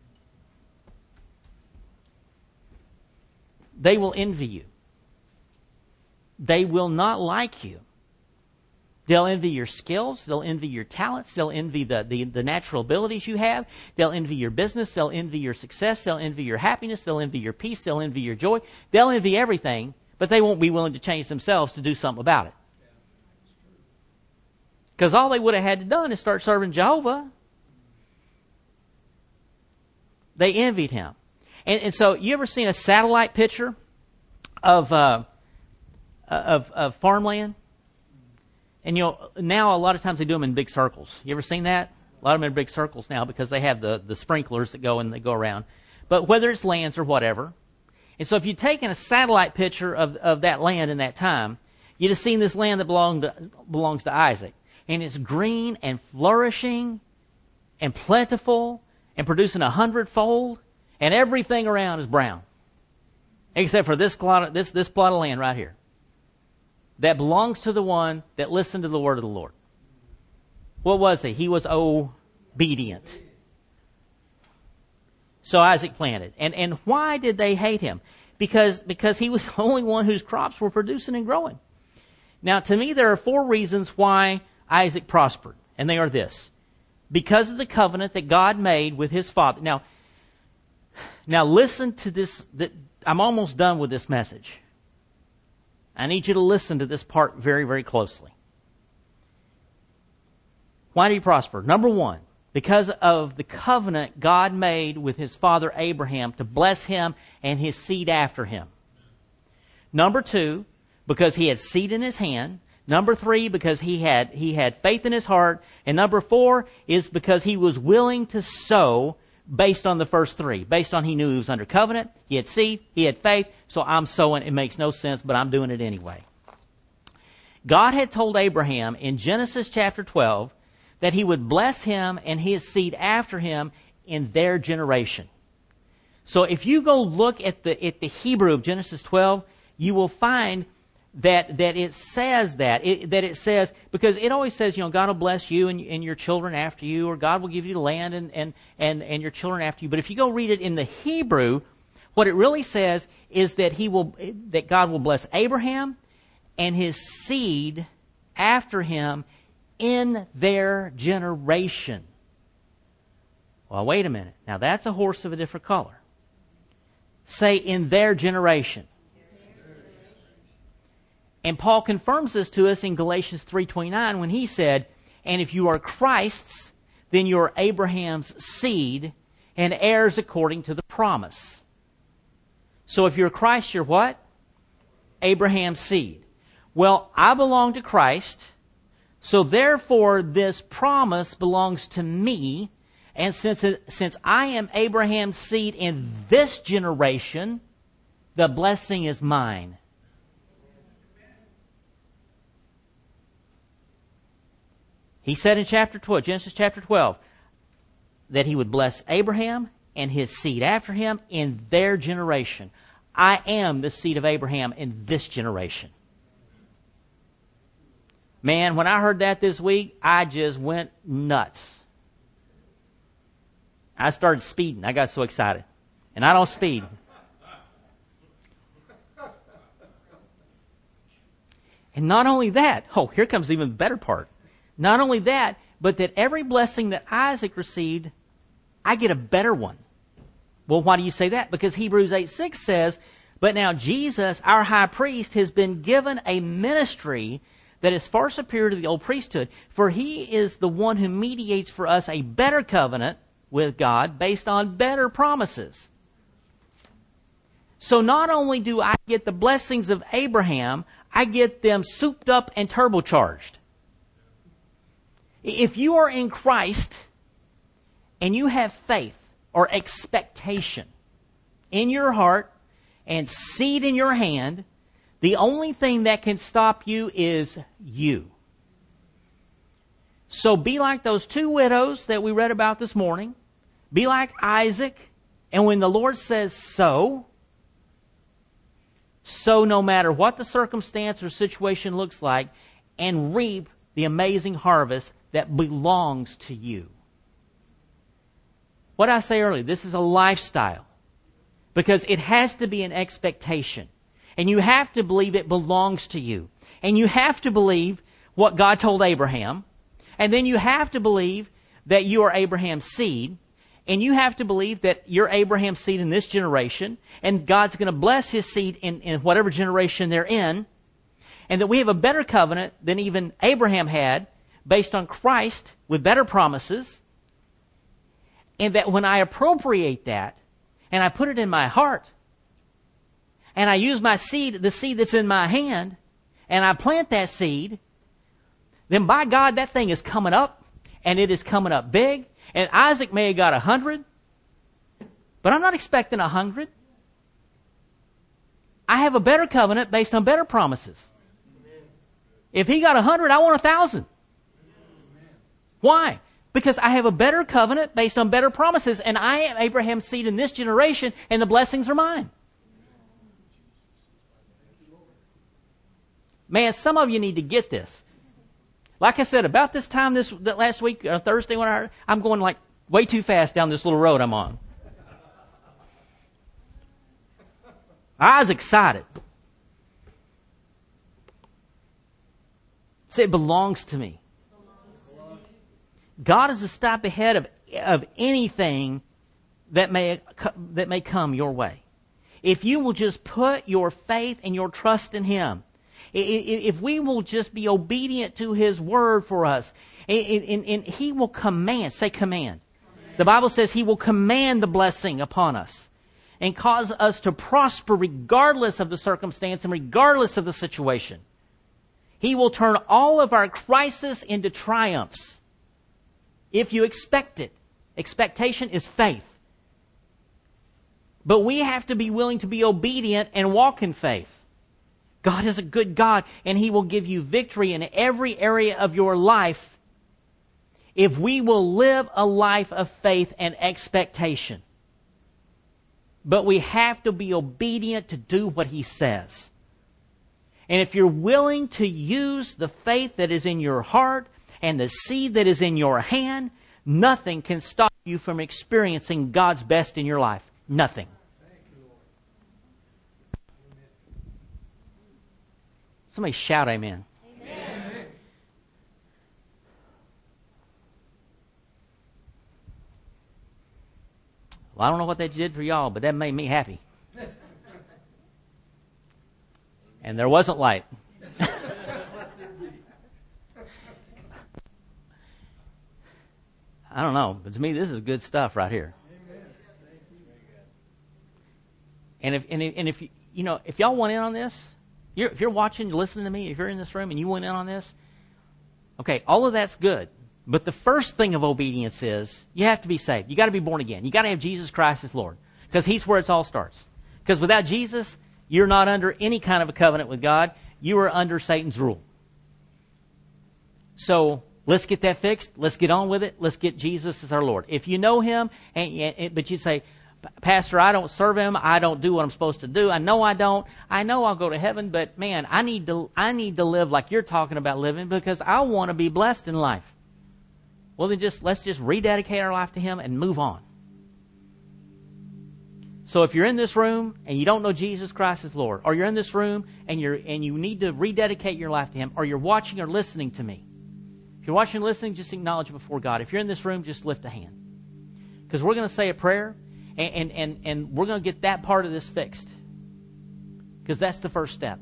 S1: They will envy you. They will not like you. They'll envy your skills. They'll envy your talents. They'll envy the natural abilities you have. They'll envy your business. They'll envy your success. They'll envy your happiness. They'll envy your peace. They'll envy your joy. They'll envy everything, but they won't be willing to change themselves to do something about it. Because all they would have had to done is start serving Jehovah. They envied him. And so, you ever seen a satellite picture of farmland? And now a lot of times they do them in big circles. You ever seen that? A lot of them are in big circles now because they have the sprinklers that go and they go around. But whether it's lands or whatever. And so if you'd taken a satellite picture of that land in that time, you'd have seen this land that belongs to Isaac. And it's green and flourishing and plentiful and producing 100-fold, and everything around is brown. Except for this plot of land right here. That belongs to the one that listened to the word of the Lord. What was he? He was obedient. So Isaac planted. And why did they hate him? Because he was the only one whose crops were producing and growing. Now, to me, there are 4 reasons why Isaac prospered. And they are this. Because of the covenant that God made with his father. Now listen to this. I'm almost done with this message. I need you to listen to this part very, very closely. Why did he prosper? Number 1, because of the covenant God made with his father Abraham to bless him and his seed after him. Number 2, because he had seed in his hand. Number 3, because he had faith in his heart. And number 4 is because he was willing to sow based on the first 3. Based on he knew he was under covenant, he had seed, he had faith, so I'm sowing. It makes no sense, but I'm doing it anyway. God had told Abraham in Genesis chapter 12 that he would bless him and his seed after him in their generation. So if you go look at the Hebrew of Genesis 12, you will find that it says that it says, because it always says, God will bless you and your children after you, or God will give you the land and your children after you. But if you go read it in the Hebrew, What it really says is that God will bless Abraham and his seed after him in their generation. Well, wait a minute. Now that's a horse of a different color. Say, in their generation. And Paul confirms this to us in Galatians 3:29 when he said, and if you are Christ's, then you are Abraham's seed and heirs according to the promise. So if you're Christ, you're what? Abraham's seed. Well, I belong to Christ, so therefore this promise belongs to me. And since I am Abraham's seed in this generation, the blessing is mine. He said in Genesis chapter 12, that he would bless Abraham and his seed after him in their generation. I am the seed of Abraham in this generation. Man, when I heard that this week, I just went nuts. I started speeding. I got so excited. And I don't speed. And not only that, here comes even the better part. Not only that, but that every blessing that Isaac received, I get a better one. Well, why do you say that? Because Hebrews 8:6 says, but now Jesus, our high priest, has been given a ministry that is far superior to the old priesthood, for he is the one who mediates for us a better covenant with God based on better promises. So not only do I get the blessings of Abraham, I get them souped up and turbocharged. If you are in Christ and you have faith or expectation in your heart and seed in your hand, the only thing that can stop you is you. So be like those two widows that we read about this morning. Be like Isaac. And when the Lord says so no matter what the circumstance or situation looks like, and reap the amazing harvest that belongs to you. What I say earlier, this is a lifestyle. Because it has to be an expectation. And you have to believe it belongs to you. And you have to believe what God told Abraham. And then you have to believe that you are Abraham's seed. And you have to believe that you're Abraham's seed in this generation. And God's going to bless his seed in whatever generation they're in. And that we have a better covenant than even Abraham had, based on Christ with better promises. And that when I appropriate that, and I put it in my heart, and I use my seed, the seed that's in my hand, and I plant that seed, then by God, that thing is coming up, and it is coming up big. And Isaac may have got 100, but I'm not expecting 100. I have a better covenant based on better promises. If he got 100, I want 1,000. Why? Because I have a better covenant based on better promises, and I am Abraham's seed in this generation, and the blessings are mine. Man, some of you need to get this. Like I said, about this time that last week, Thursday, when I'm going like way too fast down this little road I'm on. I was excited. Say it belongs to me. God is a step ahead of anything that may come your way. If you will just put your faith and your trust in Him, if we will just be obedient to His word for us, and He will command, say command. The Bible says He will command the blessing upon us and cause us to prosper regardless of the circumstance and regardless of the situation. He will turn all of our crisis into triumphs if you expect it. Expectation is faith. But we have to be willing to be obedient and walk in faith. God is a good God, and He will give you victory in every area of your life if we will live a life of faith and expectation. But we have to be obedient to do what He says. And if you're willing to use the faith that is in your heart and the seed that is in your hand, nothing can stop you from experiencing God's best in your life. Nothing. Somebody shout amen.
S2: Amen.
S1: Well, I don't know what that did for y'all, but that made me happy. And there wasn't light. I don't know, but to me, this is good stuff right here. And if you know, if y'all want in on this, if you're watching, listening to me, if you're in this room and you want in on this, okay, all of that's good. But the first thing of obedience is you have to be saved. You got to be born again. You got to have Jesus Christ as Lord, because He's where it all starts. Because without Jesus, you're not under any kind of a covenant with God. You are under Satan's rule. So let's get that fixed. Let's get on with it. Let's get Jesus as our Lord. If you know Him, but you say, Pastor, I don't serve Him. I don't do what I'm supposed to do. I know I don't. I know I'll go to heaven, but man, I need to live like you're talking about living, because I want to be blessed in life. Well, then let's just rededicate our life to Him and move on. So if you're in this room and you don't know Jesus Christ as Lord, or you're in this room and you need to rededicate your life to Him, or you're watching or listening to me, if you're watching or listening, just acknowledge before God. If you're in this room, just lift a hand, because we're going to say a prayer, and we're going to get that part of this fixed, because that's the first step.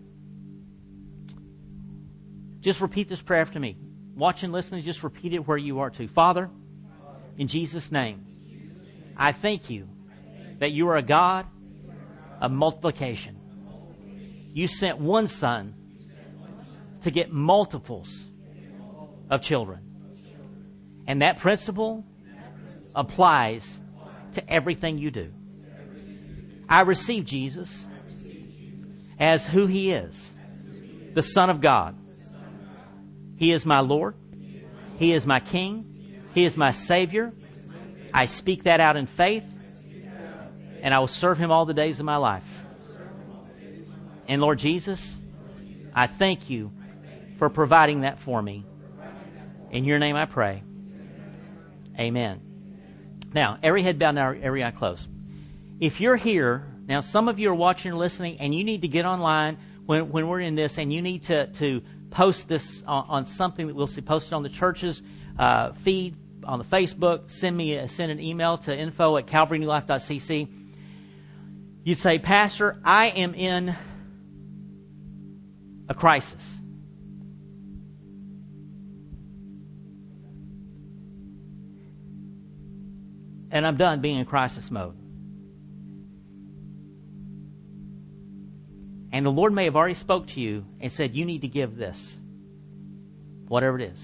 S1: Just repeat this prayer after me. Watching, listening, just repeat it where you are too. Father, in Jesus' name, I thank You that You are a God of multiplication. You sent one Son to get multiples of children. And that principle applies to everything You do. I receive Jesus as who He is, the Son of God. He is my Lord. He is my King. He is my Savior. I speak that out in faith, and I will serve Him all the days of my life. And Lord Jesus, I thank You for providing that for me. In Your name I pray. Amen. Now, every head bowed and every eye closed. If you're here, now some of you are watching or listening, and you need to get online when we're in this, and you need to post this on something that we'll see posted on the church's feed, on the Facebook. Send an email to info@calvarynewlife.cc. You'd say, Pastor, I am in a crisis. And I'm done being in crisis mode. And the Lord may have already spoke to you and said, you need to give this, whatever it is.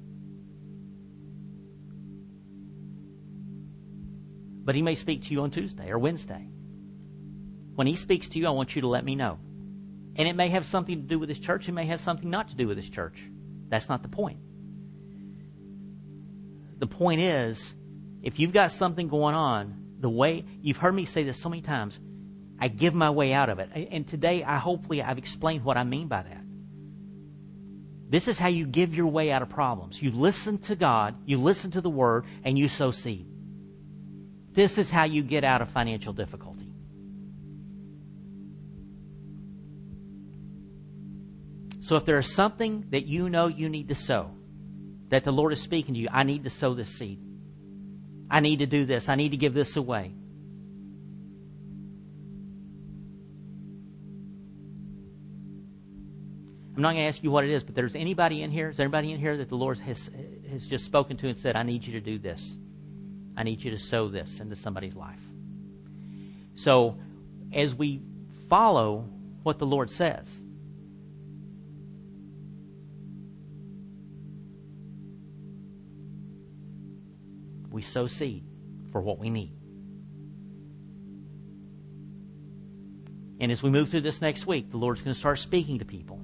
S1: But He may speak to you on Tuesday or Wednesday. When He speaks to you, I want you to let me know. And it may have something to do with this church. It may have something not to do with this church. That's not the point. The point is, if you've got something going on, the way, you've heard me say this so many times, I give my way out of it. And today, hopefully I've explained what I mean by that. This is how you give your way out of problems. You listen to God, you listen to the Word, and you sow seed. This is how you get out of financial difficulty. So if there is something that you know you need to sow, that the Lord is speaking to you, I need to sow this seed. I need to do this. I need to give this away. I'm not going to ask you what it is, but there's anybody in here? Is there anybody in here that the Lord has just spoken to and said, I need you to do this. I need you to sow this into somebody's life. So as we follow what the Lord says, we sow seed for what we need. And as we move through this next week, the Lord's going to start speaking to people.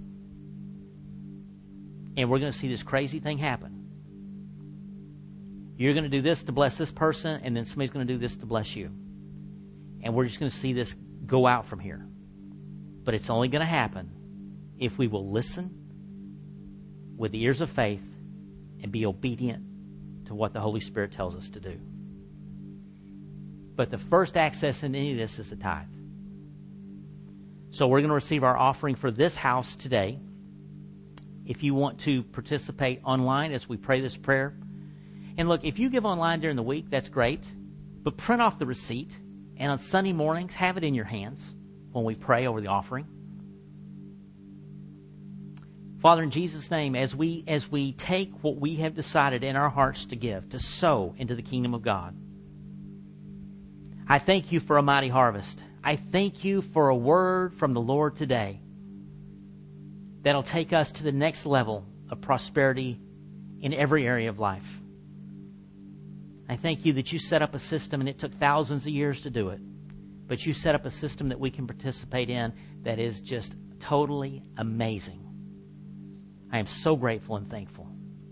S1: And we're going to see this crazy thing happen. You're going to do this to bless this person, and then somebody's going to do this to bless you. And we're just going to see this go out from here. But it's only going to happen if we will listen with the ears of faith and be obedient to what the Holy Spirit tells us to do. But the first access in any of this is the tithe. So we're going to receive our offering for this house today. if you want to participate online as we pray this prayer. And look, if you give online during the week, that's great. But print off the receipt, and on Sunday mornings, have it in your hands when we pray over the offering. Father, in Jesus' name, as we take what we have decided in our hearts to give, to sow into the kingdom of God, I thank you for a mighty harvest. I thank you for a word from the Lord today that'll take us to the next level of prosperity in every area of life. I thank you that you set up a system, and it took thousands of years to do it, but you set up a system that we can participate in that is just totally amazing. I am so grateful and thankful.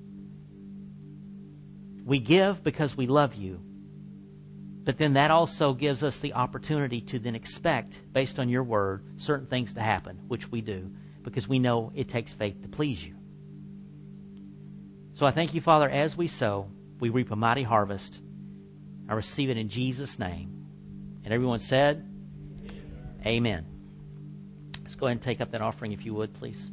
S1: We give because we love you, but then that also gives us the opportunity to then expect, based on your word, certain things to happen, which we do, because we know it takes faith to please you. So I thank you, Father, as we sow, we reap a mighty harvest. I receive it in Jesus' name. And everyone said, Amen. Let's go ahead and take up that offering if you would, please.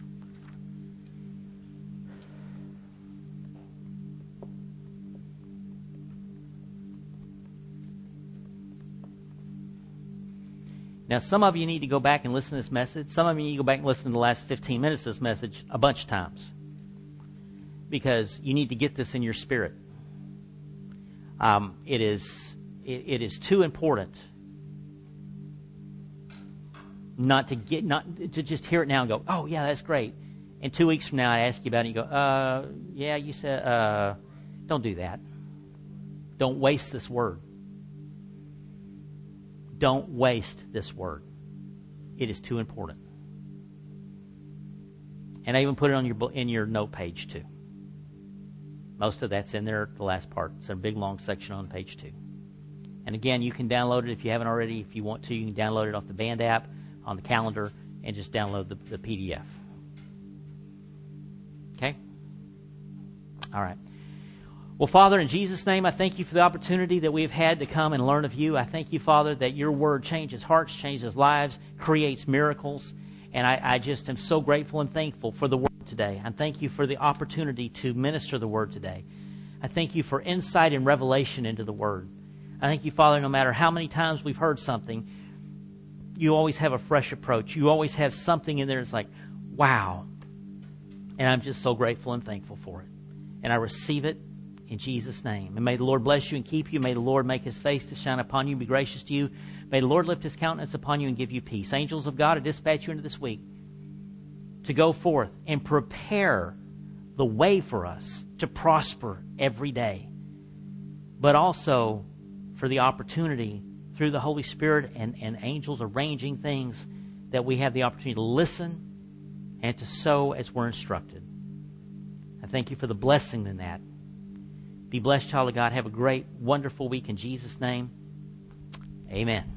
S1: Now, some of you need to go back and listen to this message. Some of you need to go back and listen to the last 15 minutes of this message a bunch of times, because you need to get this in your spirit. It is too important not to just hear it now and go, oh yeah, that's great. And 2 weeks from now I ask you about it and you go, yeah, you said, don't do that. Don't waste this word. Don't waste this word. It is too important. And I even put it in your note page too. Most of that's in there, the last part. It's a big long section on page 2. And again, you can download it if you haven't already. If you want to, you can download it off the Band app on the calendar and just download the PDF. Okay? All right. Well, Father, in Jesus' name, I thank you for the opportunity that we've had to come and learn of you. I thank you, Father, that your word changes hearts, changes lives, creates miracles. And I just am so grateful and thankful for the word today. I thank you for the opportunity to minister the word today. I thank you for insight and revelation into the word. I thank you, Father, no matter how many times we've heard something, you always have a fresh approach. You always have something in there that's like, wow. And I'm just so grateful and thankful for it. And I receive it in Jesus' name. And may the Lord bless you and keep you. May the Lord make his face to shine upon you and be gracious to you. May the Lord lift his countenance upon you and give you peace. Angels of God, I dispatch you into this week to go forth and prepare the way for us to prosper every day, but also for the opportunity through the Holy Spirit and angels arranging things that we have the opportunity to listen and to sow as we're instructed. I thank you for the blessing in that. Be blessed, child of God. Have a great, wonderful week in Jesus' name. Amen.